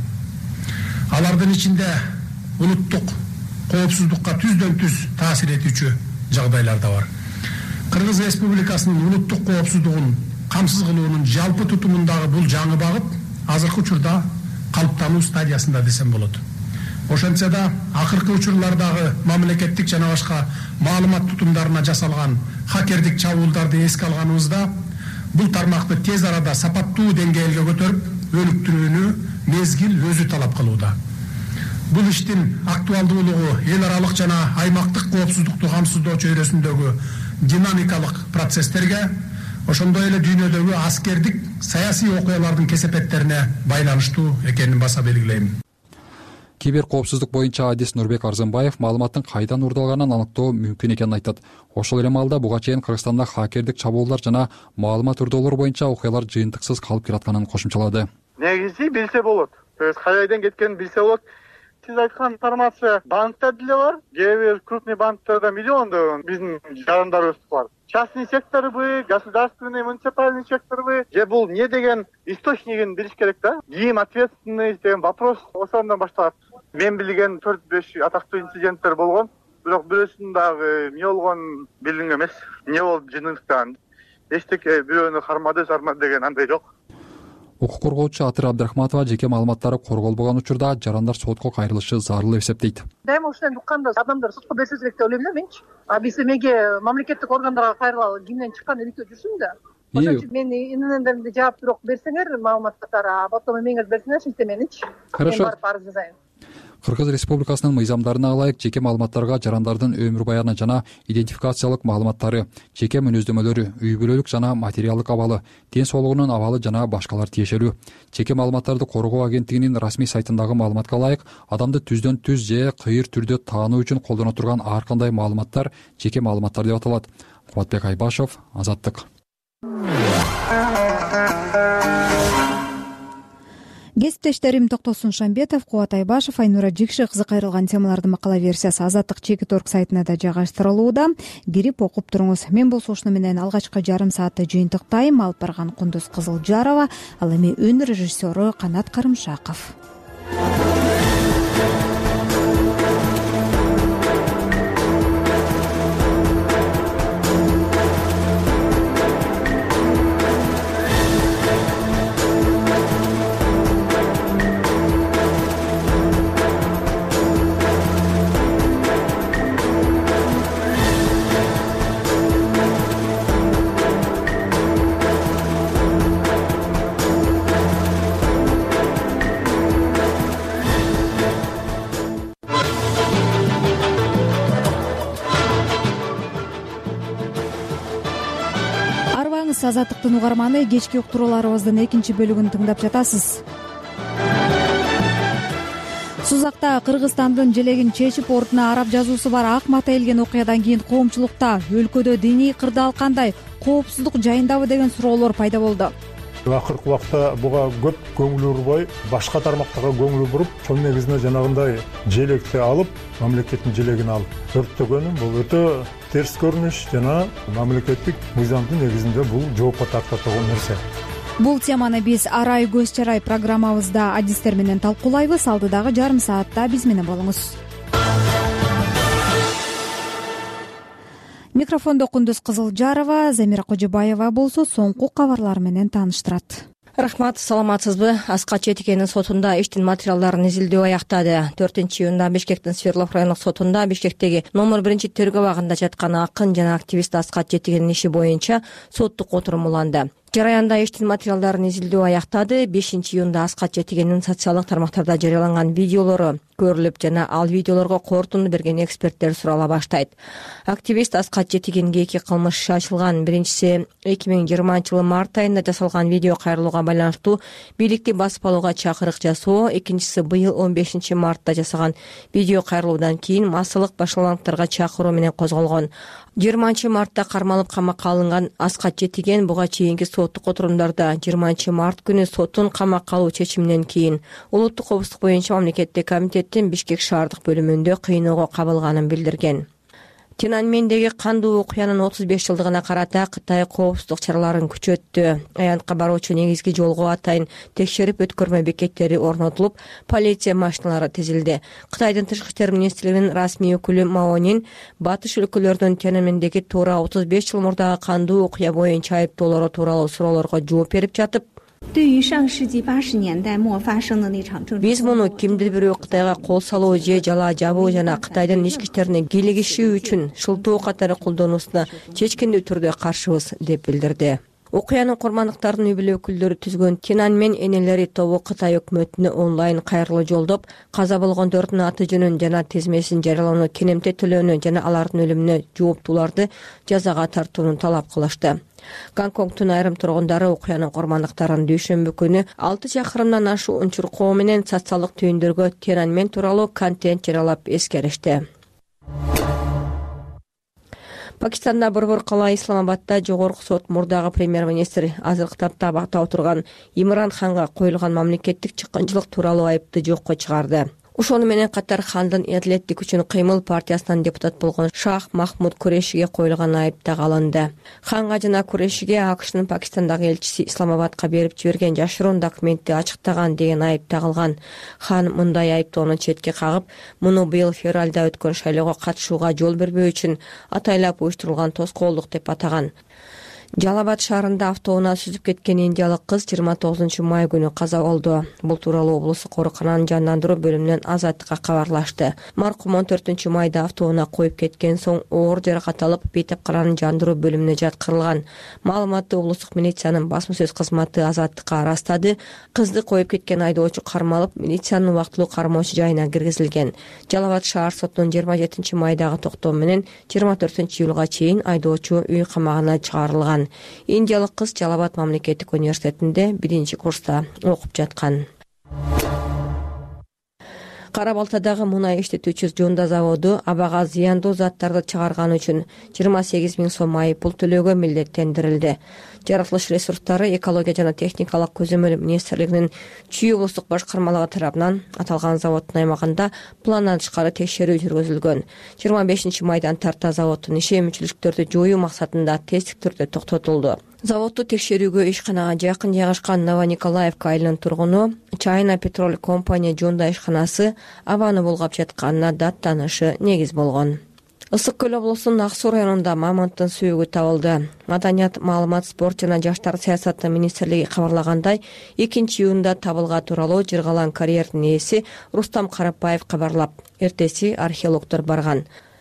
Алардын ичинде улуттук коопсуздукка түздөн түз таасир этүүчү жагдайлар да бар. Кыргыз Республикасынын улуттук коопсуздугун камсыз кылуунун жалпы тутумундагы бул жаңы багыт азыркы учурда калыптануу стадиясында десем болот. Ошентсе да акыркы учурлардагы мамлекеттик жана башка маалымат тутумдарына жасалган хакердик чабуулдарды эске алганыбызда бул тармакты тез арада сапаттуу деңгээлге көтөрүп, өнүктүрүүнү мезгил өзү талап кылууда. Бул иштин актуалдуулугу эл аралык жана аймактык коопсуздукту камсыздоо чөйрөсүндөгү динамикалык процесстерге, ошондой эле дүйнөдөгү аскердик саясий окуялардын кесепеттерине байланыштуу экенин баса белгилейм. Кибер коопсуздук боюнча адис Нурбек Арзымбаев маалыматтын кайдан уурдалганын аныктоо мүмкүн экенин айтат. Ошол эле маалда буга чейин Кыргызстанда хакердик чабуулдар жана маалымат урдоолор боюнча окуялар жыйынтыксыз калып келатканын кошумчалады. Негизи билсе болот. Кайдан кеткенин билсе болот. Сиз айткан информация банкта деле бар. Кээ бир крупный банктарда миллиондогон биздин жарандарыбыз бар. Частный секторбы, государственный, муниципальный секторбы, же бул не деген источнигин билиш керек да. Ким ответственность деген вопрос ошондон башталат. Мен билген төрт беш атактуу инциденттер болгон, бирок бирөөсүнүн дагы эмне болгон билингем эмес. Эмне болуп жыныктан. Эчтеке бирөөнү кармады, жармады деген андай жок. Укук коргоочу Атыр Абдрахматова жеке маалыматтары корголбогон учурда жарандар сотко кайрылышы зарыл деп эсептейт. Дайыма ушундай укканда адамдар сотко берсе керек деп ойлойм да менчи. А биз эмеге мамлекеттик органдарга кайрылалы кимден чыккан иликтөө жүрсүн да. Ошон үчүн мен иненемдерди жаап бирок берсеңер маалымат катары, а потом эмеңер берсеңер шинтеменичи. Хорошо. Мен барып арыз жазайын. Кыргыз Республикасынын мыйзамдарына ылайык жеке маалыматтарга жарандардын өмүр баяны жана идентификациялык маалыматтары, жеке мүнөздөмөлөрү, үй бүлөлүк жана материалдык абалы, ден соолугунун абалы жана башкалар тиешелүү. Жеке маалыматтарды коргоо агенттигинин расмий сайтындагы маалыматка ылайык адамды түздөн түз же кыйыр түрдө таануу үчүн колдоно турган ар кандай маалыматтар жеке маалыматтар деп аталат. Кубатбек Айбашев, Азаттык. Кесиптештерим Токтосун Шамбетов, Кубат Айбашев, Айнура Жикши кызы кайрылган темалардын макала версиясы Азаттык чекит орг сайтына да жайгаштырылууда. Кирип окуп туруңуз. Мен болсо ушуну менен алгачкы жарым саатты жыйынтыктайм. Алып барган Кундуз Кызылжарова, ал эми өн режиссеру Канат Карымшаков. армысыз, Азаттыктын угарманы. Кечки уктурууларыбыздын экинчи бөлүгүн тыңдап жатасыз. Сузакта Кыргызстандын желегин чечип ордуна араб жазуусу бар ак мата элген окуядан кийин коомчулукта өлкөдө диний кырдаал кандай, коопсуздук жайындабы деген суроолор пайда болду. Акыркы убакта буга көп көңүл бурбай, башка тармактарга көңүл буруп, ошол негизинде жанагындай желекти алып, мамлекеттин желегин алып өрттөгөнү бул өтө терс көрүнүш жана мамлекеттик мыйзамдын негизинде бул жоопко тартылган нерсе. Бул теманы биз Арай көз чарай программабызда адистер менен талкуулайбыз. Алдыдагы жарым саатта биз менен болуңуз. Микрофондо Кундуз Кызылжарова, Замира Кожобаева болсо соңку кабарлар менен тааныштырат. Рахмат, саламатсызбы? Аскат Четигендин сотунда иштин материалдарын изилдөө аяктады. төртүнчү июнда Бишкектин Свердлов райондук сотунда Бишкектеги номер биринчи тергөө абагында жаткан акын жана активист Аскат Четигендин иши боюнча соттук отурум уланды. Жараянда иштин материалдарын изилдөө аяктады. бешинчи июнда Аскат Четигендин социалдык тармактарда жарыяланган видеолору көрүлүп жана ал видеолорго корутунду берген эксперттер сурала баштайт. Активист Аскат Четигенге эки кылмыш иши ачылган. Биринчиси эки миң жыйырманчы жылы март айында жасалган видео кайрылууга байланыштуу бийликти басып алууга чакырык жасоо, экинчиси быйыл он бешинчи мартта жасаган видео кайрылуудан кийин массалык башаламдыктарга чакыруу менен козголгон. жыйырманчы мартта кармалып камакка алынган Аскат Четиген буга чейинки соттук отурумдарда жыйырманчы март күнү соттун камакка алуу чечиминен кийин улуттук коопсуздук боюнча мамлекеттик комитеттин Бишкек шаардык бөлүмүндө кыйноого кабылганын билдирген. Тяньаньмендеги кандуу окуянын отуз беш жылдыгына карата Кытай коопсуздук чараларын күчөттү. Аянтка баруучу негизги жолго атайын текшерип өткөрмө бекеттери орнотулуп, полиция машиналары тизилди. Кытайдын тышкы иштер министрлигинин расмий өкүлү Маонин батыш өлкөлөрдүн Тяньаньмендеги туура отуз беш жыл мурдагы кандуу окуя боюнча айыптоолору тууралуу суроолорго жооп берип жатып, биз муну кимдир бирөө Кытайга кол салуу же жала жабуу жана Кытайдын ички иштерине кийлигишүү үчүн шылтоо катары колдонуусуна чечкиндүү түрдө каршыбыз, деп билдирди. Окуянын курмандыктардын үй бүлө өкүлдөрү түзгөн Тяньаньмен энелери тобу Кытай өкмөтүнө онлайн кайрылуу жолдоп, каза болгондордун аты жөнүн жана тизмесин жарыялоону, кенемте төлөөнү жана алардын өлүмүнө жооптууларды жазага тартууну талап кылышты. Гонконгдун айрым тургундары окуянын курмандыктарын дүйшөмбү күнү алты чакырымдан ашуун чуркоо менен социалдык түйүндөргө Тяньаньмен тууралуу контент жарыялап эскеришти. Пакистанда борбор кала Исламабадда жогорку сот мурдагы премьер-министр азыркы тапта абакта отурган Имран Ханга коюлган мамлекеттик чыккынчылык тууралуу айыпты жокко чыгарды. Ошону менен катар Хандын Әдилеттик үчүн кыймыл партиясынан депутат болгон Шах Махмуд Курешиге коюлган айып дагы алынды. Ханга жана Курешиге АКШнын Пакистандагы элчиси Исламабадка берип жиберген жашыруун документти ачыктаган деген айып тагылган. Хан мындай айыптоону четке кагып, муну быйыл февралда өткөн шайлоого катышууга жол бербөө үчүн атайлап уюштурулган тоскоолдук деп атаган. Жалабад шаарында автоунаа сүзүп кеткен индиялык кыз жыйырма тогузунчу май күнү каза болду. Бул тууралуу облустук оорукананын жандандыруу бөлүмүнөн Азаттыкка кабарлашты. Маркум он төртүнчү майда автоунаа коюп кеткен соң оор жаракат алып, бейтапкананын жандыруу бөлүмүнө жаткырылган. Маалыматты облустук милициянын басма сөз кызматы Азаттыкка ырастады. Кызды коюп кеткен айдоочу кармалып, милициянын убактылуу кармоочу жайына киргизилген. Жалабад шаар сотунун жыйырма жетинчи майдагы токтому менен жыйырма төртүнчү июлга чейин айдоочу үй камагына чыгарылган. Индиялык кыз Жалабад мамлекеттик университетинде биринчи курста окуп жаткан. Кара Балтадагы мунай иштетүүчү Жонда заводу абага зыяндуу заттарды чыгарган үчүн жыйырма сегиз миң сом айып пул төлөөгө милдеттендирилди. Жаратылыш ресурстары, экология жана техникалык көзөмөл министрлигинин Чүй облустук башкармалыгы тарабынан аталган заводдун аймагында пландан тышкары текшерүү жүргүзүлгөн. жыйырма бешинчи майдан тарта заводдун иши мүчүлүктөрдү жоюу максатында тесттик түрдө токтотулду. Заводду текшерүүгө ишканага жакын жайгашкан Новониколаевка айылынын тургуну China Petrol компания Жонда ишканасы абаны булгап жатканына даттанышы негиз болгон. Ысык көл облусунун Ак Суу районунда мамонттун сүйөгү табылды. Маданият, маалымат, спорт жана жаштар саясаты министрлиги кабарлагандай, экинчи июнда табылга тууралуу Жыргалан карьердин ээси Рустам Карапбаев кабарлап, эртеси археологдор барган.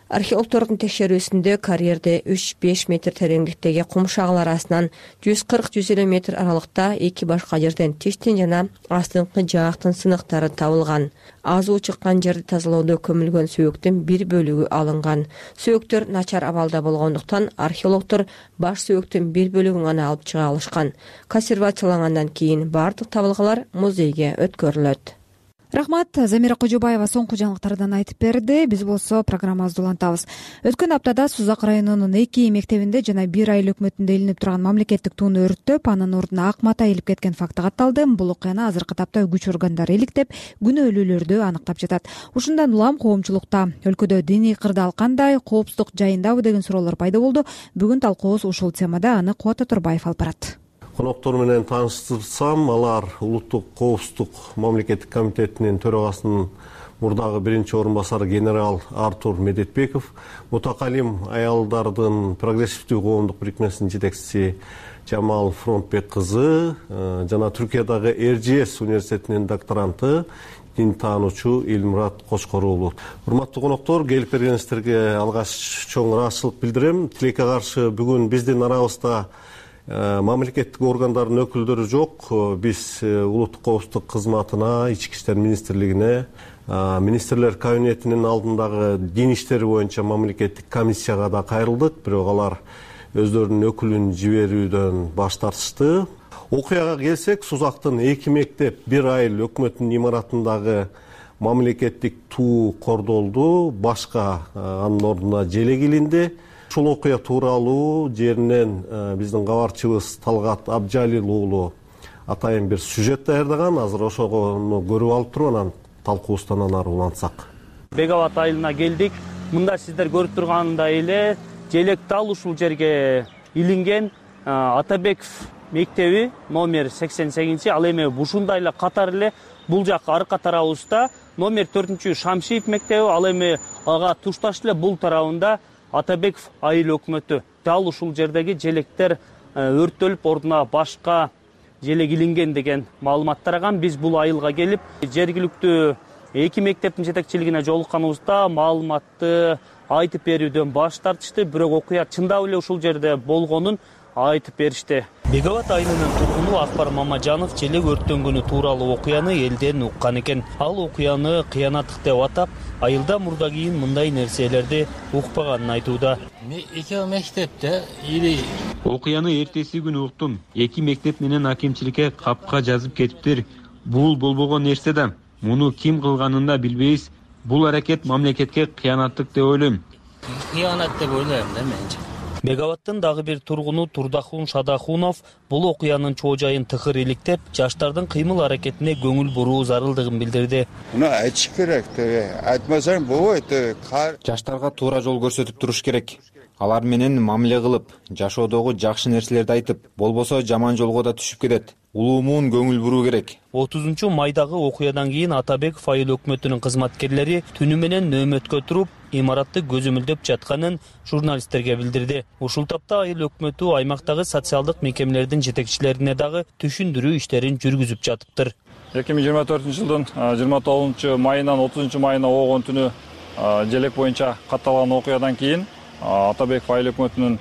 Археологдордун текшерүүсүндө карьерде үч беш метр тереңдиктеги кум шагыл арасынан жүз кырк жүз элүү метр аралыкта эки башка жерден тиштин жана астыңкы жаактын сыныктары табылган. Азуу чыккан жерди тазалоодо көмүлгөн сөөктүн бир бөлүгү алынган. Сөөктөр начар абалда болгондуктан археологдор баш сөөктүн бир бөлүгүн гана алып чыга алышкан. Консервациялангандан кийин бардык табылгалар музейге өткөрүлөт. Рахмат, Замира Кожобаева соңку жаңылыктардан айтып берди. Биз болсо программабызды улантабыз. Өткөн аптада Сузак районунун эки мектебинде жана бир айыл өкмөтүндө илинип турган мамлекеттик тууну өрттөп, анын ордуна ак мата илип кеткен факты катталды. Бул окуяны азыркы тапта күч органдары иликтеп, күнөөлүүлөрдү аныктап жатат. Ушундан улам коомчулукта өлкөдө диний кырдаал кандай, коопсуздук жайындабы деген суроолор пайда болду. Бүгүн талкуубуз ушул темада, аны Кубат Турбаев алып барат. Коноктор менен тааныштырсам, алар Улуттук коопсуздук мамлекеттик комитетинин төрагасынын мурдагы биринчи орун басары генерал Артур Медетбеков, мутакалим аялдардын прогрессивдүү коомдук бирикмесинин жетекчиси Жамал Фронтбек кызы жана Түркиядагы эр жи эс университетинин докторанты дин таануучу Илмурат Кочкор уулу. Урматтуу коноктор, келип бергениңиздерге алгач чоң ыраазычылык билдирем. Тилекке каршы бүгүн биздин арабызда мамлекеттик органдардын өкүлдөрү жок. Биз улуттук коопсуздук кызматына, ички иштер министрлигине, министрлер кабинетинин алдындагы дин иштери боюнча мамлекеттик комиссияга да кайрылдык, бирок алар өздөрүнүн өкүлүн жиберүүдөн баш тартышты. Окуяга келсек, Сузактын эки мектеп бир айыл өкмөтүнүн имаратындагы мамлекеттик туу кордолду, башка анын ордуна желек илинди. Ушул окуя тууралуу жеринен биздин кабарчыбыз Талгат Абжалил уулу атайын бир сюжет даярдаган. Азыр ошону көрүп алып туруп, анан талкуубуздан ары улантсак. Бегават айылына келдик. Мында сиздер көрүп тургандай эле желек тал ушул жерге илинген. Атабеков мектеби номер сексен сегизинчи. Ал эми ушундай эле катар эле бул жак аркы тарабыбызда номер төртүнчү Шамшиев мектеби. Ал эми ага тушташ эле бул тарабында Атабеков айыл өкмөтү. Дал ушул жердеги желектер өрттөлүп, ордуна башка желек илинген деген маалымат тараган. Биз бул айылга келип, жергиликтүү эки мектептин жетекчилигине жолукканыбызда маалыматты айтып берүүдөн баш тартышты, бирок окуя чындап эле ушул жерде болгонун айтып беришти. Бегават айылынын тургуну Акбар Мамажанов желек өрттөнгөнү тууралуу окуяны элден уккан экен. Ал окуяны кыянаттык деп атап, айылда мурда кийин мындай нерселерди укпаганын айтууда. Эки мектепте или окуяны эртеси күнү уктум. Эки мектеп менен акимчиликке капка жазып кетиптир. Бул болбогон нерсе да. Муну ким кылганын да билбейбиз. Бул аракет мамлекетке кыянаттык деп ойлойм. Кыянат деп ойлойм да менчи. Бегаваттын дагы бир тургуну Турдахун Шадахунов бул окуянын чоо жайын тыкыр иликтеп, жаштардын кыймыл аракетине көңүл буруу зарылдыгын билдирди. Муну айтыш керек, айтмасаң болбойт. Жаштарга туура жол көрсөтүп туруш керек. Алар менен мамиле кылып, жашоодогу жакшы нерселерди айтып, болбосо жаман жолго да түшүп кетет. Улуумун көңүл буруу керек. отузунчу майдагы окуядан кийин Атабеков айыл өкмөтүнүн кызматкерлери түнү менен нөөмөткө туруп, имаратты көзөмөлдөп жатканын журналисттерге билдирди. Ушул тапта айыл өкмөтү аймактагы социалдык мекемелердин жетекчилерине дагы түшүндүрүү иштерин жүргүзүп жатыптыр. эки миң жыйырма төртүнчү жылдын жыйырма тогузунчу майынан отузунчу майына болгон түнү желек боюнча катталган окуядан кийин Атабеков айыл өкмөтүнүн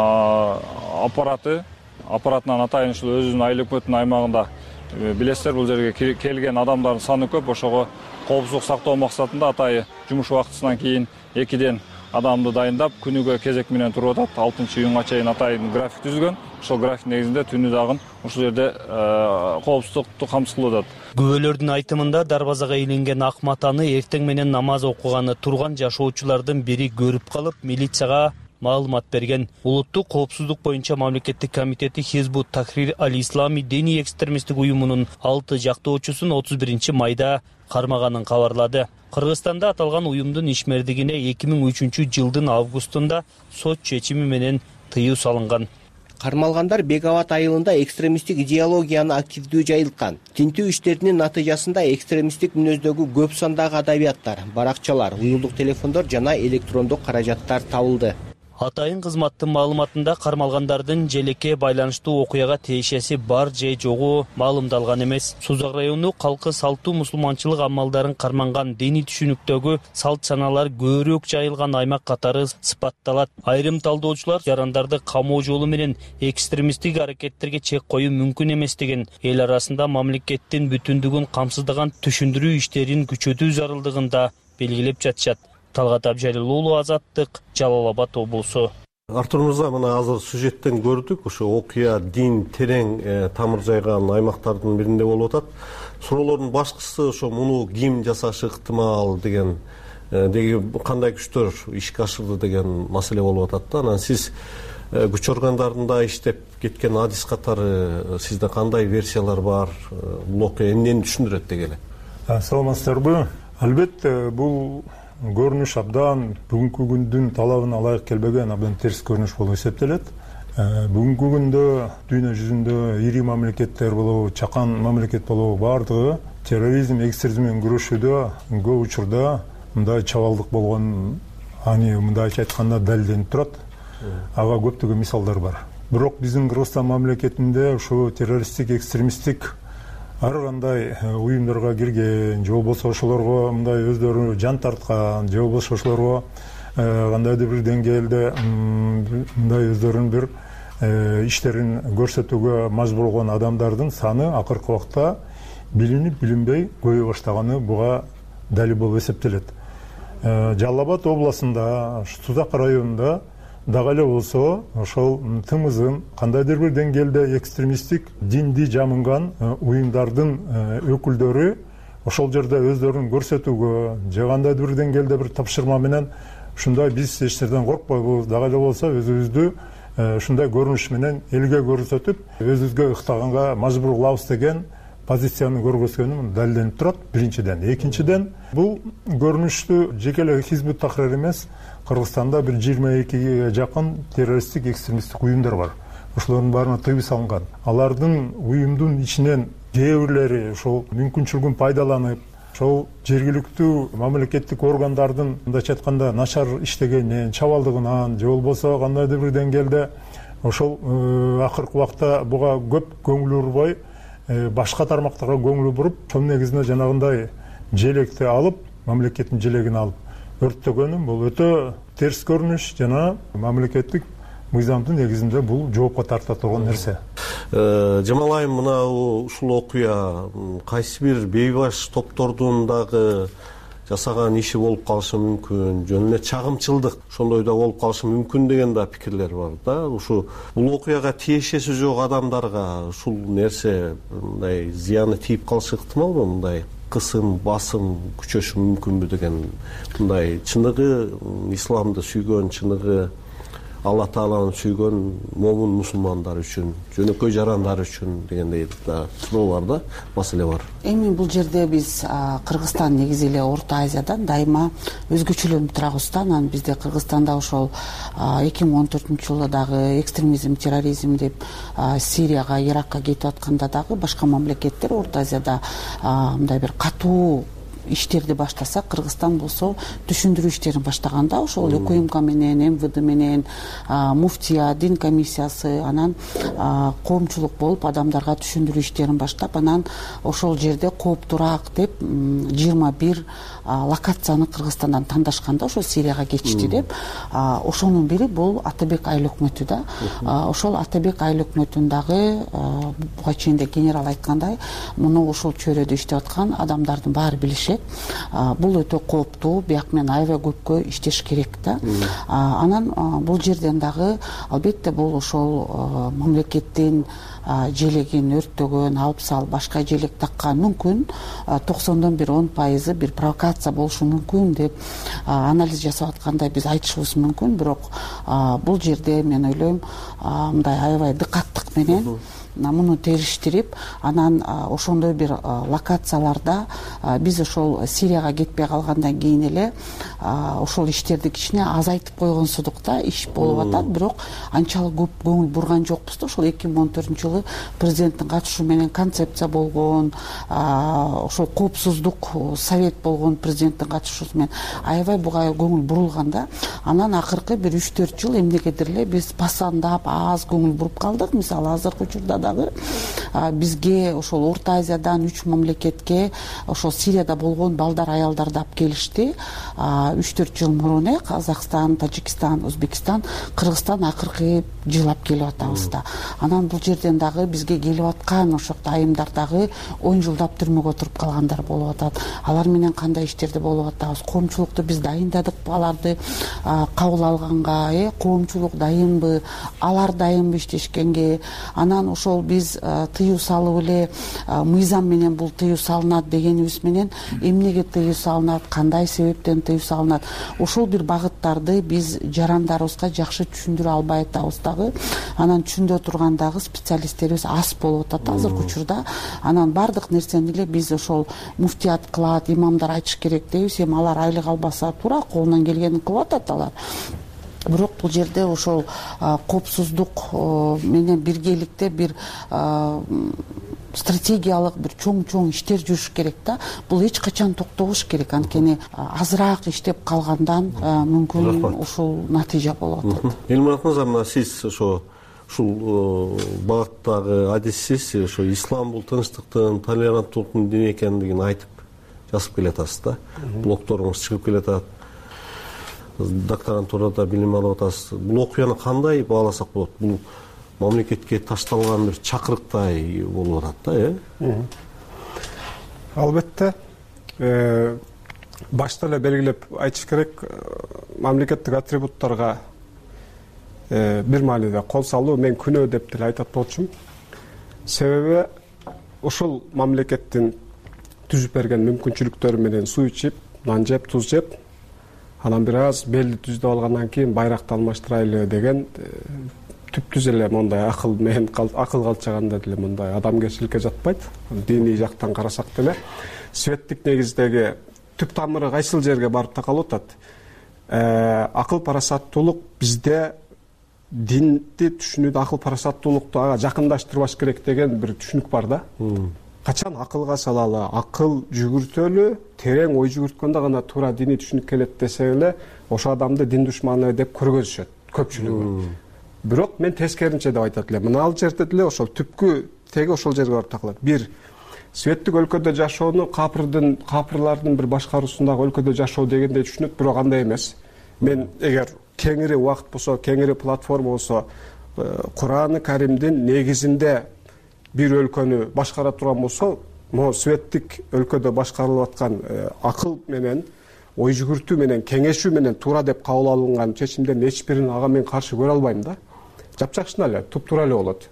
аппараты аппаратынан атайын ушул өзүнүн айыл өкмөтүнүн аймагында билесиздер, бул жерге келген адамдардын саны көп. Ошого коопсуздук сактоо максатында атайын жумуш убактысынан кийин экиден адамды дайындап, күнүгө кезек менен туруп атат. алтынчы июнга чейин атайын график түзүлгөн. Ошол график негизинде түнү дагы ушул жерде коопсуздукту камсыз кылып атат. Күбөлөрдүн айтымында дарбазага илинген ак матаны эртең менен намаз окуганы турган жашоочулардын бири көрүп калып, милицияга маалымат берген. Улуттук коопсуздук боюнча мамлекеттик комитети Хизбут Тахрир Аль-Ислами диний экстремисттик уюмунун алты жактоочусун отуз биринчи майда кармаганын кабарлады. Кыргызстанда аталган уюмдун ишмердигине эки миң үчүнчү жылдын августунда сот чечими менен тыюу салынган. Кармалгандар Бегават айылында экстремисттик идеологияны активдүү жайылткан. Тинтүү иштеринин натыйжасында экстремисттик мүнөздөгү көп сандагы адабияттар, баракчалар, уюлдук телефондор жана электрондук каражаттар табылды. Атайын кызматтын маалыматында кармалгандардын желекке байланыштуу окуяга тиешеси бар же жогу маалымдалган эмес. Сузак району калкы салтуу мусулманчылык амалдарын карманган диний түшүнүктөгү салт саналар көбүрөөк жайылган аймак катары сыпатталат. Айрым талдоочулар жарандарды камоо жолу менен экстремисттик аракеттерге чек коюу мүмкүн эместигин, эл арасында мамлекеттин бүтүндүгүн камсыздаган түшүндүрүү иштерин күчөтүү зарылдыгын да белгилеп жатышат. Талгат Абжалил уулу, Азаттык, Жалал Абад облусу. Артур мырза, мына азыр сюжеттен көрдүк, ошо окуя дин терең тамыр жайган аймактардын биринде болуп атат. Суроолордун башкысы ошо муну ким жасашы ыктымал деген, деги кандай күчтөр ишке ашырды деген маселе болуп атат да. Анан сиз күч органдарында иштеп кеткен адис катары сизде кандай версиялар бар? Бул окуя эмнени түшүндүрөт дегеле? Саламатсыздарбы? Албетте бул көрүнүш абдан бүгүнкү күндүн талабына ылайык келбеген абдан терс көрүнүш болуп эсептелет. Бүгүнкү күндө дүйнө жүзүндө ири мамлекеттер болобу, чакан мамлекет болобу, бардыгы терроризм, экстремизм менен күрөшүүдө көп учурда мындай чабалдык болгон, аны мындайча айтканда далилденип турат. Ага көптөгөн мисалдар бар. Бирок биздин Кыргызстан мамлекетинде ушул террористтик, экстремисттик ар кандай уюмдарга кирген, же болбосо ошолорго мындай өздөрү жан тарткан, же болбосо ошолорго кандайдыр бир деңгээлде мындай өздөрүнүн бир иштерин көрсөтүүгө мажбур болгон адамдардын саны акыркы убакта билинип билинбей көбөйө баштаганы буга далил болуп эсептелет. Жалал Абад областында, Сузак районунда дагы эле болсо ошол тымызын кандайдыр бир деңгээлде экстремисттик динди жамынган уюмдардын өкүлдөрү ошол жерде өздөрүн көрсөтүүгө же кандайдыр бир деңгээлде бир тапшырма менен ушундай биз эч нерседен коркпойбуз, дагы эле болсо өзүбүздү ушундай көрүнүш менен элге көрсөтүп, өзүбүзгө ыктаганга мажбур кылабыз деген позицияны көргөзгөнү далилденип турат. Биринчиден, экинчиден бул көрүнүштү жеке эле Хизбут Тахрир эмес, Кыргызстанда бир жыйырма экиге жакын террористтик, экстремисттик уюмдар бар. Ошолордун баарына тыюу салынган. Алардын уюмдун ичинен кээ бирлери ошол мүмкүнчүлүгүн пайдаланып, ошол жергиликтүү мамлекеттик органдардын мындайча айтканда начар иштегенинен, чабалдыгынан, же болбосо кандайдыр бир деңгээлде ошол акыркы убакта буга көп көңүл бурбай, башка тармактарга көңүл буруп, ошол негизинде жанагындай желекти алып, мамлекеттин желегин алып өрттөгөнү бул өтө терс көрүнүш жана мамлекеттик мыйзамдын негизинде бул жоопко тарта турган нерсе. Жамал айым, мына ушул окуя кайсы бир бейбаш топтордун дагы жасаган иши болуп калышы мүмкүн, жөн эле чагымчылдык ошондой да болуп калышы мүмкүн деген да пикирлер бар да. Ушу бул окуяга тиешеси жок адамдарга ушул нерсе мындай зыяны тийип калышы ыктымалбы? Мындай кысым, басым күчөшү мүмкүнбү деген, мындай чыныгы исламды сүйгөн, чыныгы Алла Тааланы сүйгөн момун мусулмандар үчүн, жөнөкөй жарандар үчүн дегендей суроо бар да, маселе бар. Эми бул жерде биз Кыргызстан негизи эле Орто Азиядан дайыма өзгөчөлөнүп турабыз да. Анан бизде Кыргызстанда ошол эки миң он төртүнчү жылы дагы экстремизм, терроризм деп Сирияга, Иракка кетип атканда дагы башка мамлекеттер Орто Азияда мындай бир катуу иштерди баштаса, Кыргызстан болсо түшүндүрүү иштерин баштаганда ошол УКМК менен, МВД менен, муфтия, дин комиссиясы, анан коомчулук болуп адамдарга түшүндүрүү иштерин баштап, анан ошол жерде кооптуураак деп жыйырма бир локацияны Кыргызстандан тандашканда ошол Сирияга кетишти деп. Ошонун бири бул Атабек айыл өкмөтү да. Ошол Атабек айыл өкмөтүн дагы буга чейин генерал айткандай, муну ошол чөйрөдө иштеп аткан адамдардын баары билишет. Бул өтө кооптуу, бияк менен аябай көпкө иштеш керек да. Анан бул жерден дагы албетте бул ошол мамлекеттин желегин өрттөгөн, алып салып башка желек таккан мүмкүн, токсондон бир он пайызы бир провокация болушу мүмкүн деп анализ жасап аткандай биз айтышыбыз мүмкүн. Бирок бул жерде мен ойлойм, мындай аябай дыкаттык менен муну териштирип анан ошондой бир локацияларда биз ошол Сирияга кетпей калгандан кийин эле ошол иштерди кичине азайтып койгонсудук да, иш болуп атат. Бирок анчалык көп көңүл бурган жокпуз да. Ошол эки миң он төртүнчү жылы президенттин катышуу менен концепция болгон, ошол коопсуздук совет болгон президенттин катышуусу менен аябай буга көңүл бурулган да. Анан акыркы бир үч төрт жыл эмнегедир эле биз пасандап аз көңүл буруп калдык. Мисалы азыркы учурда дагы бизге ошол Орто Азиядан үч мамлекетке ошол Сирияда болгон балдар, аялдарды алып келишти. үч төрт жыл мурун э Казакстан, Тажикстан, Өзбекстан, Кыргызстан акыркы жыл алып келип атабыз да. Анан бул жерден дагы бизге келип аткан ошокто айымдар дагы он жылдап түрмөгө отуруп калгандар болуп атат. Алар менен кандай иштерди болуп атабыз? Коомчулукту биз дайындадык, аларды кабыл алганга, э коомчулук дайынбы, алар дайынбы иштешкенге. Анан ошол биз тыюу салып эле мыйзам менен бул тыюу салынат дегенибиз менен эмнеге тыюу салынат, кандай себептен тыюу салынат, ошол бир багыттарды биз жарандарыбызга жакшы түшүндүрө албай атабыз дагы. Анан түшүндө турган дагы специалисттерибиз аз болуп атат азыркы учурда. Анан бардык нерсени эле биз ошол муфтият кылат, имамдар айтыш керек дейбиз. Эми алар айлык албаса туура, колунан келгенин кылып атат алар. Бирок бул жерде ошол коопсуздук менен биргеликте бир стратегиялык бир чоң-чоң иштер жүрүш керек да. Бул эч качан токтобош керек. Анткени азыраак иштеп калгандан мүмкүн ушул натыйжа болуп атат. Элмурат мырза, мына сиз ошо ушул багыттагы адиссиз, ошо ислам бул тынчтыктын, толеранттуулуктун дини экендигин айтып жазып келатасыз да. Блогторуңуз чыгып келатат. Докторантурада билим алып атасыз. Бул окуяны кандай бааласак болот? Бул мамлекетке ташталган бир чакырыктай болуп атат да, э? Албетте, башта эле белгилеп айтыш керек, мамлекеттик атрибуттарга бир мааниде кол салуу мен күнөө деп деле айтат болчумун. Себеби ушул мамлекеттин түзүп берген мүмкүнчүлүктөрү менен суу ичип, нан жеп, туз жеп, анан бир аз белди түздөп алгандан кийин байракты алмаштырайлы деген түптүз эле мондай акыл менен акыл калчаганда деле мондай адамгерчиликке жатпайт. Диний жактан карасак деле светтик негиздеги түп тамыры кайсыл жерге барып такалып атат? Акыл парасаттуулук бизде динди түшүнүүдө акыл парасаттуулукту ага жакындаштырбаш керек деген бир түшүнүк бар да. Качан акылга салалы, акыл жүгүртөлү, терең ой жүгүрткөндө гана туура диний түшүнүк келет десе эле, ошо адамды дин душманы деп көргөзүшөт көпчүлүгү. Бирок мен тескеринче деп айтат элем. Мына ал жерде деле ошол түпкү теги ошол жерге барып такалат. Бир, светтик өлкөдө жашоону капырдын, капырлардын бир башкаруусундагы өлкөдө жашоо дегендей түшүнөт, бирок андай эмес. Мен эгер кеңири убакыт болсо, кеңири платформа болсо, Кураны Каримдин негизинде бир өлкөнү башкара турган болсо, могу светтик өлкөдө башкарылып аткан акыл менен, ой жүгүртүү менен, кеңешүү менен туура деп кабыл алынган чечимдердин эч бирин ага мен каршы көрө албайм да. Жапжакшына эле, туп-туура эле болот.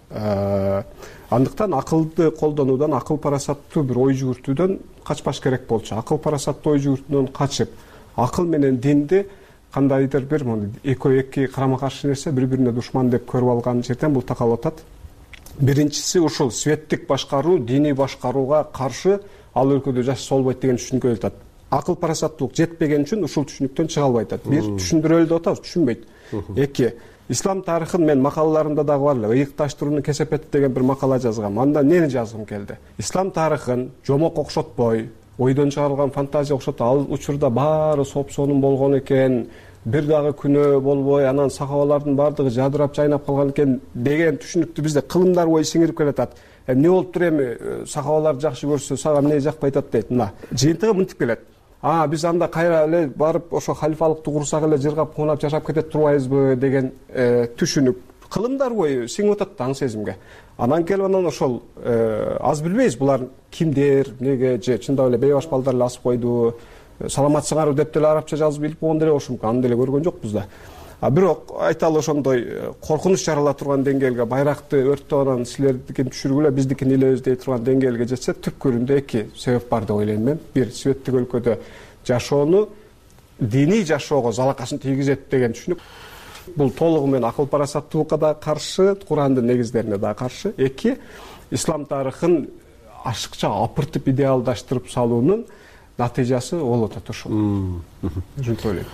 Андыктан акылды колдонуудан, акыл парасаттуу бир ой жүгүртүүдөн качпаш керек болчу. Акыл парасаттуу ой жүгүртүүдөн качып, акыл менен динди кандайдыр бир экөө эки карама каршы нерсе, бири-бирине душман деп көрүп алган жерден бул такалып атат. Биринчиси ушул светтик башкаруу, диний башкарууга каршы ал өлкөдө жашаса болбойт деген түшүнүккө келип атат. Акыл парасаттуулук жетпеген үчүн ушул түшүнүктөн чыга албай атат. Бир, түшүндүрөлү деп атабыз, түшүнбөйт. Эки, ислам тарыхын мен макалаларымда дагы бар эле, ыйыкташтырууну кесепети деген бир макала жазгам. Анда эмнени жазгым келди? Ислам тарыхын жомок окшотпой, ойдон чыгарылган фантазия окшотуп, ал учурда баары соп-сонун болгон экен, бир дагы күнөө болбой, анан сахабалардын баардыгы жадырап жайнап калган экен деген түшүнүктү бизде кылымдар бою сиңирип келатат. Эмне болуптур эми, сахабаларды жакшы көрсө, сага эмне жакпай атат дейт. Мына, жыйынтыгы мынтип келет. А, биз анда кайра эле барып ошо халифалыкты курсак эле жыргап кунап жашап кетет турбайбызбы деген түшүнүк. Кылымдар бою сиңип атат аң сезимге. Анан келип анан ошол аз билбейбиз булар кимдер, эмнеге, же чындап эле бейбаш балдар эле асып койду, саламатсыңарбы деп деле арабча жазып билип болгон деле болушу мүмкүн. Аны деле көргөн жокпуз да. А бирок айталы ошондой коркунуч жарала турган деңгээлге, байракты өрттөп анан силердикин түшүргүлө, биздикин илебиз дей турган деңгээлге жетсе, түпкүрүндө эки себеп бар деп ойлойм мен. Бир, светтик өлкөдө жашоону диний жашоого залакасын тийгизет деген түшүнүк. Бул толугу менен акыл парасаттуулукка да каршы, Курандын негиздерине да каршы. Эки, ислам тарыхын ашыкча апыртып идеалдаштырып салуунун натыйжасы болуп атат ошол. Ушинтип ойлойм.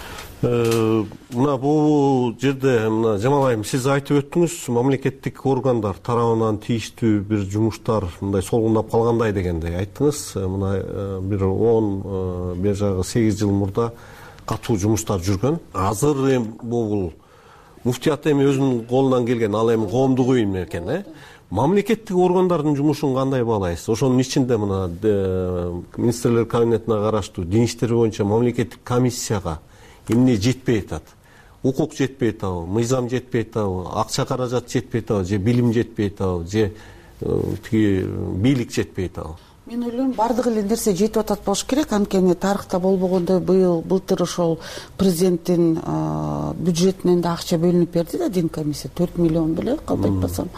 Мына бул жерде мына Жамал айым сиз айтып өттүңүз, мамлекеттик органдар тарабынан тийиштүү бир жумуштар мындай солгундап калгандай дегендей айттыңыз. Мына бир он, бир жагы сегиз жыл мурда катуу жумуштар жүргөн. Азыр эми бул муфтият эми өзүнүн колунан келген, ал эми коомдук уюм экен, э? Мамлекеттик органдардын жумушун кандай баалайсыз? Ошонун ичинде мына министрлер кабинетине караштуу дин иштери боюнча мамлекеттик комиссияга эмне жетпей атат? Укук жетпей атабы, мыйзам жетпей атабы, акча каражат жетпей атабы, же билим жетпей атабы, же тиги бийлик жетпей атабы? Мен ойлойм, бардык эле нерсе жетип атат болуш керек. Анткени тарыхта болбогондой быйыл былтыр ошол президенттин бюджетинен да акча бөлүнүп берди да дин комиссия төрт миллион беле калп айтпасам.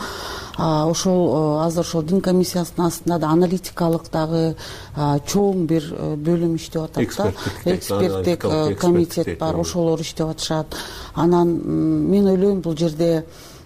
Ошол азыр ошол дин комиссиясынын астында да аналитикалык дагы чоң бир бөлүм иштеп атат да. Эксперттик комитет бар, ошолор иштеп атышат. Анан мен ойлойм, бул жерде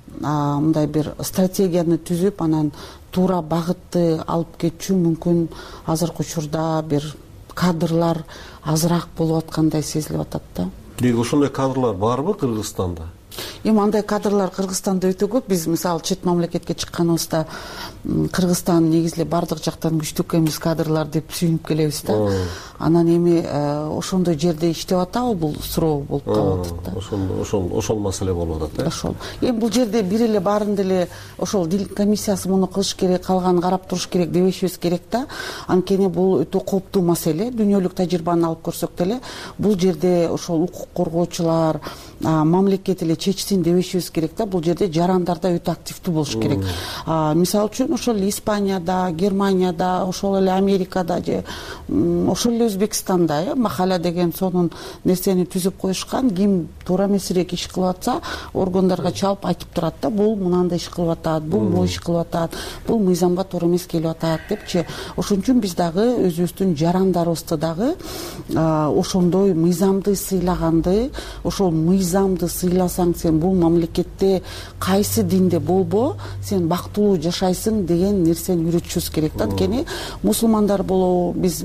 мындай бир стратегияны түзүп, анан туура багытты алып кетчү мүмкүн азыркы учурда бир кадрлар азыраак болуп аткандай сезилип атат да. Деги ошондой кадрлар барбы Кыргызстанда? Эми андай кадрлар Кыргызстанда өтө көп. Биз мисалы чет мамлекетке чыкканыбызда Кыргызстан негизи эле бардык жактан күчтүү экенбиз кадрлар деп сүйүнүп келебиз да. Анан эми ошондой жерде иштеп атабы, бул суроо болуп калып атат да. Ошондо ошол ошол маселе болуп атат, э? Ошол. Эми бул жерде бир эле баарын деле ошол дин комиссиясы муну кылыш керек, калганын карап туруш керек дебешибиз керек да. Анткени бул өтө кооптуу маселе. Дүйнөлүк тажрыйбаны алып көрсөк деле, бул жерде ошол укук коргоочулар, мамлекет эле чечсин дебешибиз керек да. Бул жерде жарандар да өтө активдүү болуш керек. Мисалы үчүн ошол Испанияда, Германияда, ошол эле Америкада же ошол эле Өзбекстанда, э, махаля деген сонун нерсени түзүп коюшкан. Ким туура эмесирээк иш кылып атса, органдарга чалып айтып турат да, бул мынандай иш кылып атат, бул могу иш кылып атат, бул мыйзамга туура эмес келип атат депчи. Ошон үчүн биз дагы өзүбүздүн жарандарыбызды дагы ошондой мыйзамды сыйлаганды, ошол мыйзамды сыйласаң сен бул мамлекетте кайсы динде болбо, сен бактылуу жашайсың деген нерсени үйрөтүшүбүз керек да. Анткени мусулмандар болобу, биз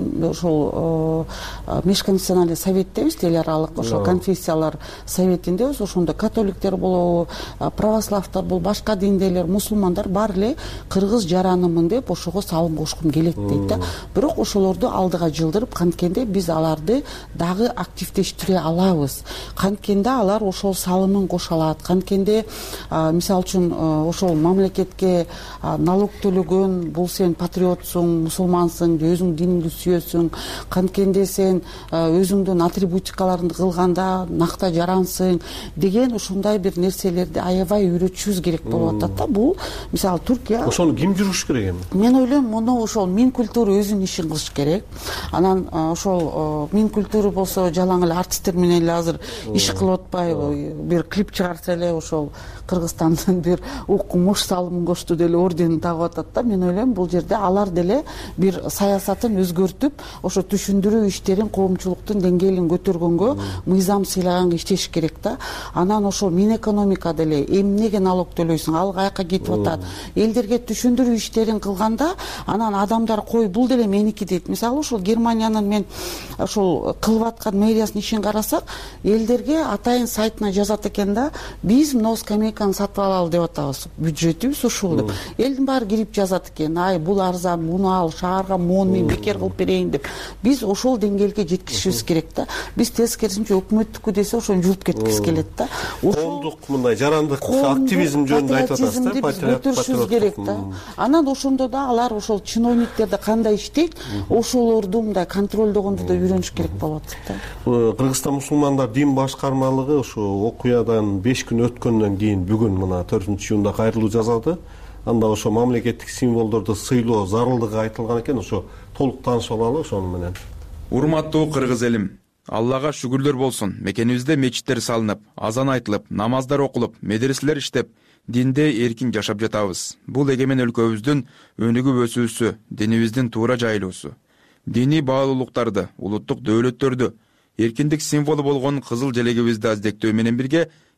ошол межконфессиональный советтебиз, эл аралык ошол конфессиялар советиндебиз. Ошондо католиктер болобу, православтар болобу, башка динделер, мусулмандар баары эле кыргыз жаранымын деп ошого салым кошкум келет дейт да. Бирок ошолорду алдыга жылдырып, канткенде биз аларды дагы активдештире алабыз. Канткенде алар ошол салымын коша алат. Канткенде мисалы үчүн ошол мамлекетке налог төлөгөн, бул сен патриотсуң, мусулмансың, өзүң диниңди сүйөсүң. Канткенде сен өзүңдүн атрибутикаларыңды кылганда накта жарансың деген ушундай бир нерселерди аябай үйрөтүшүбүз керек болуп атат да. Бул мисалы Түркия. Ошону ким жүрүш керек эми? Мен ойлойм, муну ошол мин культура өзүнүн ишин кылыш керек. Анан ошол мин культура болсо жалаң эле артисттер менен эле азыр иш кылып атпайбы? Бир клип чыгарса эле ошол Кыргызстандын бир укмуш салымын кошту деле орденин тагып атат да. Мен ойлойм, бул жерде алар деле бир саясатын өзгөртүп, ошо түшүндүрүү иштерин, коомчулуктун деңгээлин көтөргөнгө, мыйзам сыйлаганга иштеш керек да. Анан ошол мин экономика деле эмнеге налог төлөйсүң, ал каяка кетип атат. Элдерге түшүндүрүү иштерин кылганда, анан адамдар кой бул деле меники дейт. Мисалы ошол Германиянын мен ошол кылып аткан мэриясынын ишин карасак, элдерге атайын сайтына жазат экен да, биз мына скамейканы сатып алалы деп атабыз, бюджетибиз ушул деп. Элдин баары кирип жазат экен, ай бул арзан, муну ал, шаарга мону мен бекер кылып берейин деп. Биз ошол деңгээлге жеткизишибиз керек да. Биз тескерисинче өкмөттүкү десе ошону жулуп кеткиз келет да. Коомдук мындай жарандык активизм жөнүндө айтып атасыз да, патриотизмди керек да. Анан ошондо да алар ошол чиновниктерде кандай иштейт, ошолорду мындай контролдогонду да үйрөнүш керек болот да. Кыргызстан мусулмандар дин башкармалыгы ошо окуядан беш күн өткөндөн кийин бүгүн мына төртүнчү июнда кайрылуу жасады. Анда ошо мамлекеттик символдорду сыйлоо зарылдыгы айтылган экен. Ошо толук таанышып алалы ошону менен. Урматтуу кыргыз элим, Аллага шүгүрлөр болсун. Мекенибизде мечиттер салынып, азан айтылып, намаздар окулуп, медреселер иштеп, динде эркин жашап жатабыз. Бул эгемен өлкөбүздүн өнүгүп өсүүсү, динибиздин туура жайылуусу. Диний баалуулуктарды, улуттук дөөлөттөрдү, эркиндик символу болгон кызыл желегибизди аздектөө менен бирге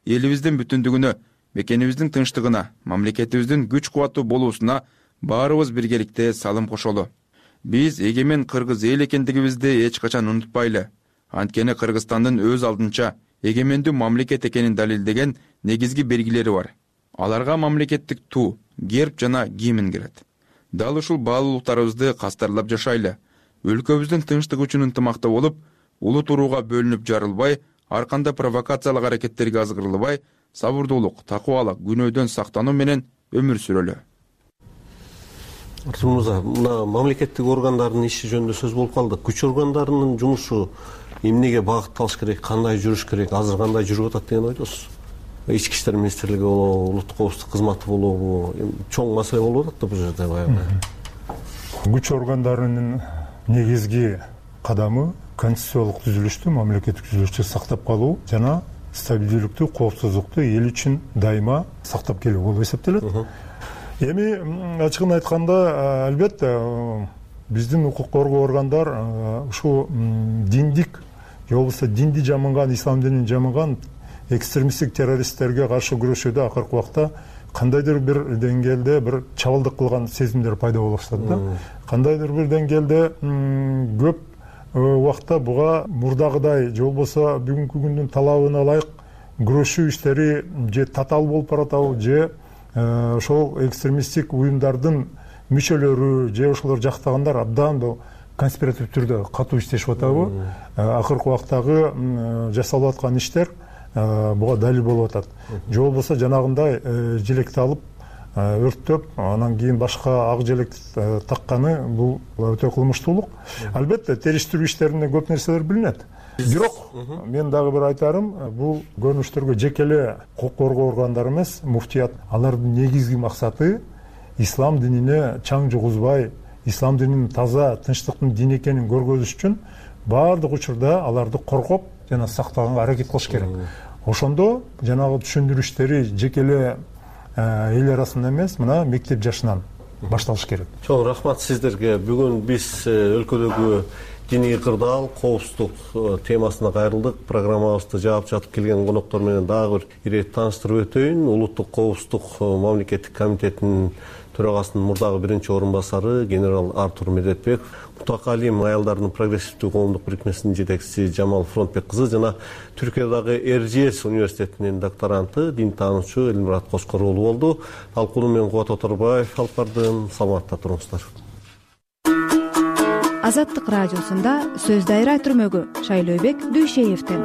элибиздин бүтүндүгүнө, мекенибиздин тынчтыгына, мамлекетибиздин күч кубаттуу болуусуна баарыбыз биргеликте салым кошолу. Биз эгемен кыргыз эл экендигибизди эч качан унутпайлы. Анткени Кыргызстандын өз алдынча эгемендүү мамлекет экенин далилдеген негизги белгилери бар. Аларга мамлекеттик туу, герб жана гимн кирет. Дал ушул баалуулуктарыбызды кастарлап жашайлы. Өлкөбүздүн тынчтыгы үчүн ынтымакта болуп, улут урууга бөлүнүп жарылбай, ар кандай провокациялык аракеттерге азгырылбай, сабырдуулук, такыбалык, күнөөдөн сактануу менен өмүр сүрөлү. Артур мырза, мына мамлекеттик органдардын иши жөнүндө сөз болуп калды. Күч органдарынын жумушу эмнеге багытталыш керек, кандай жүрүш керек, азыр кандай жүрүп атат деген ойдосуз? Ички иштер министрлиги болобу, улуттук коопсуздук кызматы болобу, чоң маселе болуп атат да бул жерде баягы. Күч органдарынын негизги кадамы конституциялык түзүлүштү, мамлекеттик түзүлүштү сактап калуу жана стабилдүүлүктү, коопсуздукту эл үчүн дайыма сактап келүү болуп эсептелет. Эми ачыгын айтканда, албетте биздин укук коргоо органдар ушул диндик же болбосо динди жамынган, ислам динин жамынган экстремисттик террористтерге каршы күрөшүүдө акыркы убакта кандайдыр бир деңгээлде бир чабалдык кылган сезимдер пайда боло баштады да. Кандайдыр бир деңгээлде көп убакта буга мурдагыдай же болбосо бүгүнкү күндүн талабына ылайык күрөшүү иштери же татаал болуп баратабы, же ошол экстремисттик уюмдардын мүчөлөрү же ошолор жактагандар абдан конспиратив түрдө катуу иштешип атабы. Акыркы убактагы жасалып аткан иштер буга далил болуп атат. Же болбосо жанагындай желекти алып өрттөп, анан кийин башка ак желек такканы бул өтө кылмыштуулук. Албетте териштирүү иштеринде көп нерселер билинет. Бирок мен дагы бир айтарым, бул көрүнүштөргө жеке эле укук коргоо органдары эмес, муфтият, алардын негизги максаты ислам динине чаң жугузбай, ислам дининин таза, тынчтыктын дини экенин көргөзүш үчүн баардык учурда аларды коргоп жана сактаганга аракет кылыш керек. Ошондо жанагы түшүндүрүү иштери жеке эле эл арасында эмес, мына мектеп жашынан башталыш керек. Чоң рахмат сиздерге. Бүгүн биз өлкөдөгү диний кырдаал, коопсуздук темасына кайрылдык. Программабызды жаап жатып келген коноктор менен дагы бир ирет тааныштырып өтөйүн. Улуттук коопсуздук мамлекеттик комитетинин төрагасынын мурдагы биринчи орун басары генерал Артур Медетбеков, Мутакалим аялдардын прогрессивдүү коомдук бирикмесинин жетекчиси Жамал Фронтбек кызы жана Түркиядагы Эр Жи Эс университетинин докторанты, дин таануучу Элмурат Кошкор уулу болду. Талкууну мен Кубат Оторбаев алып бардым. Саламатта туруңуздар. Азаттык радиосунда сөз дайра түрмөгү Шайлообек Дүйшеевден.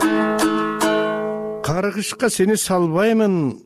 Каргышка сени салбаймын,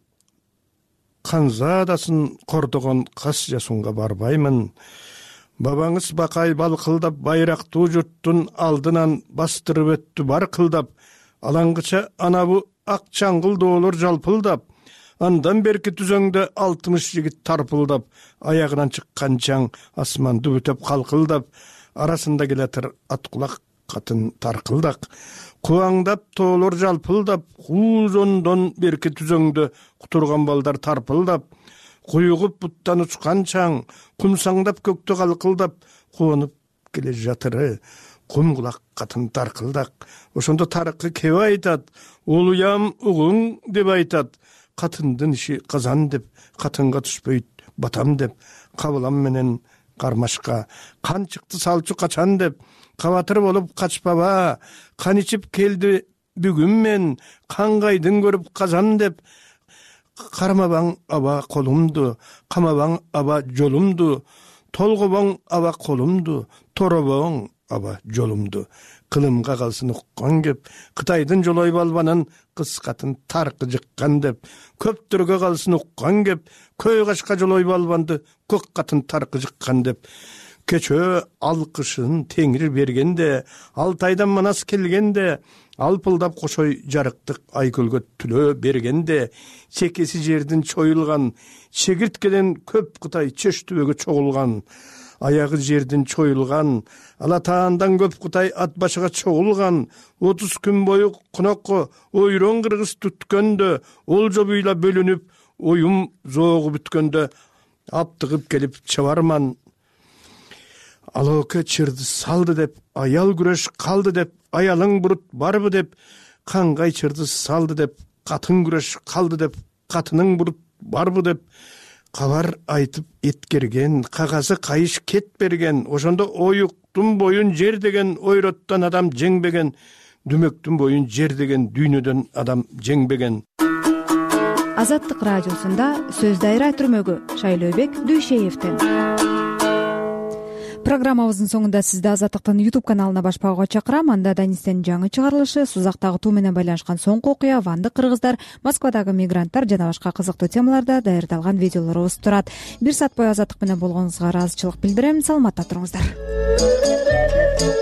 канзадасын кордогон кас жасунга барбаймын. Бабаңыз бакай балкылдап байрактуу журттун алдынан бастырып өттү бар кылдап, алаңгыча анабу ак чаңгыл доолор жалпылдап, андан берки түзөңдө алтымыш жигит тарпылдап, аягынан чыккан чаң асманды бүтөп калкылдап, арасында келатыр аткулак катын таркылдак, кубаңдап тоолор жалпылдап, куузондон берки түзөңдө кутурган балдар тарпылдап, куйугуп буттан учкан чаң, кумсаңдап көктө калкылдап, кубанып келе жатыры, кум кулак катын таркылдак. Ошондо тарыкы кеп айтат, улуям угуң деп айтат, катындын иши казан деп, катынга түшпөйт батам деп, кабылам менен кармашка, кан чыкты салчу качан деп, кабатыр болуп качпаба, кан ичип келди бүгүн мен, кангайдын көрүп казан деп, кармабаң аба колумду, камабаң аба жолумду, толгобоң аба колумду, торобоң аба жолумду. Кылымга калсын уккан кеп, Кытайдын жолой балбанын кыскатын таркы жыккан деп, көптөргө калсын уккан кеп, көй кашка жолой балбанды көк катын таркы жыккан деп, кечөө алкышын теңир бергенде, Алтайдан Манас келгенде, алпылдап кошой жарыктык айкөлгө түлөө бергенде, чекеси жердин чоюлган, чегирткеден көп Кытай чөштүбөгө чогулган, аягы жердин чоюлган, Алатаандан көп Кытай ат башыга чогулган, отуз күн бою конокко ойрон кыргыз түткөндө, олжо буйла бөлүнүп, оюм зоогу бүткөндө, аптыгып келип чабарман. Алоке чырды салды деп, аял күрөш калды деп, аялың бурут барбы деп, кангай чырды салды деп, катын күрөш калды деп, катының барбы деп кабар айтып эткерген, кагазы кайыш кет берген, ошондо оюктун боюн жер деген ойроттон адам жеңбеген, дүмөктүн боюн жер деген дүйнөдөн адам жеңбеген. Азаттык радиосунда сөз дайра түрмөгү Шайлообек Дүйшеевден. Программабыздын соңунда сизди Азаттыктын YouTube каналына башпагууга чакырам. Анда Данистен жаңы чыгарылышы, Сузактагы туу менен байланышкан соңку окуя, вандык кыргыздар, Москвадагы мигранттар жана башка кызыктуу темаларда даярдалган видеолорубуз турат. Бир саат бою Азаттык менен болгонуңузга ыраазычылык билдирем. Саламатта туруңуздар.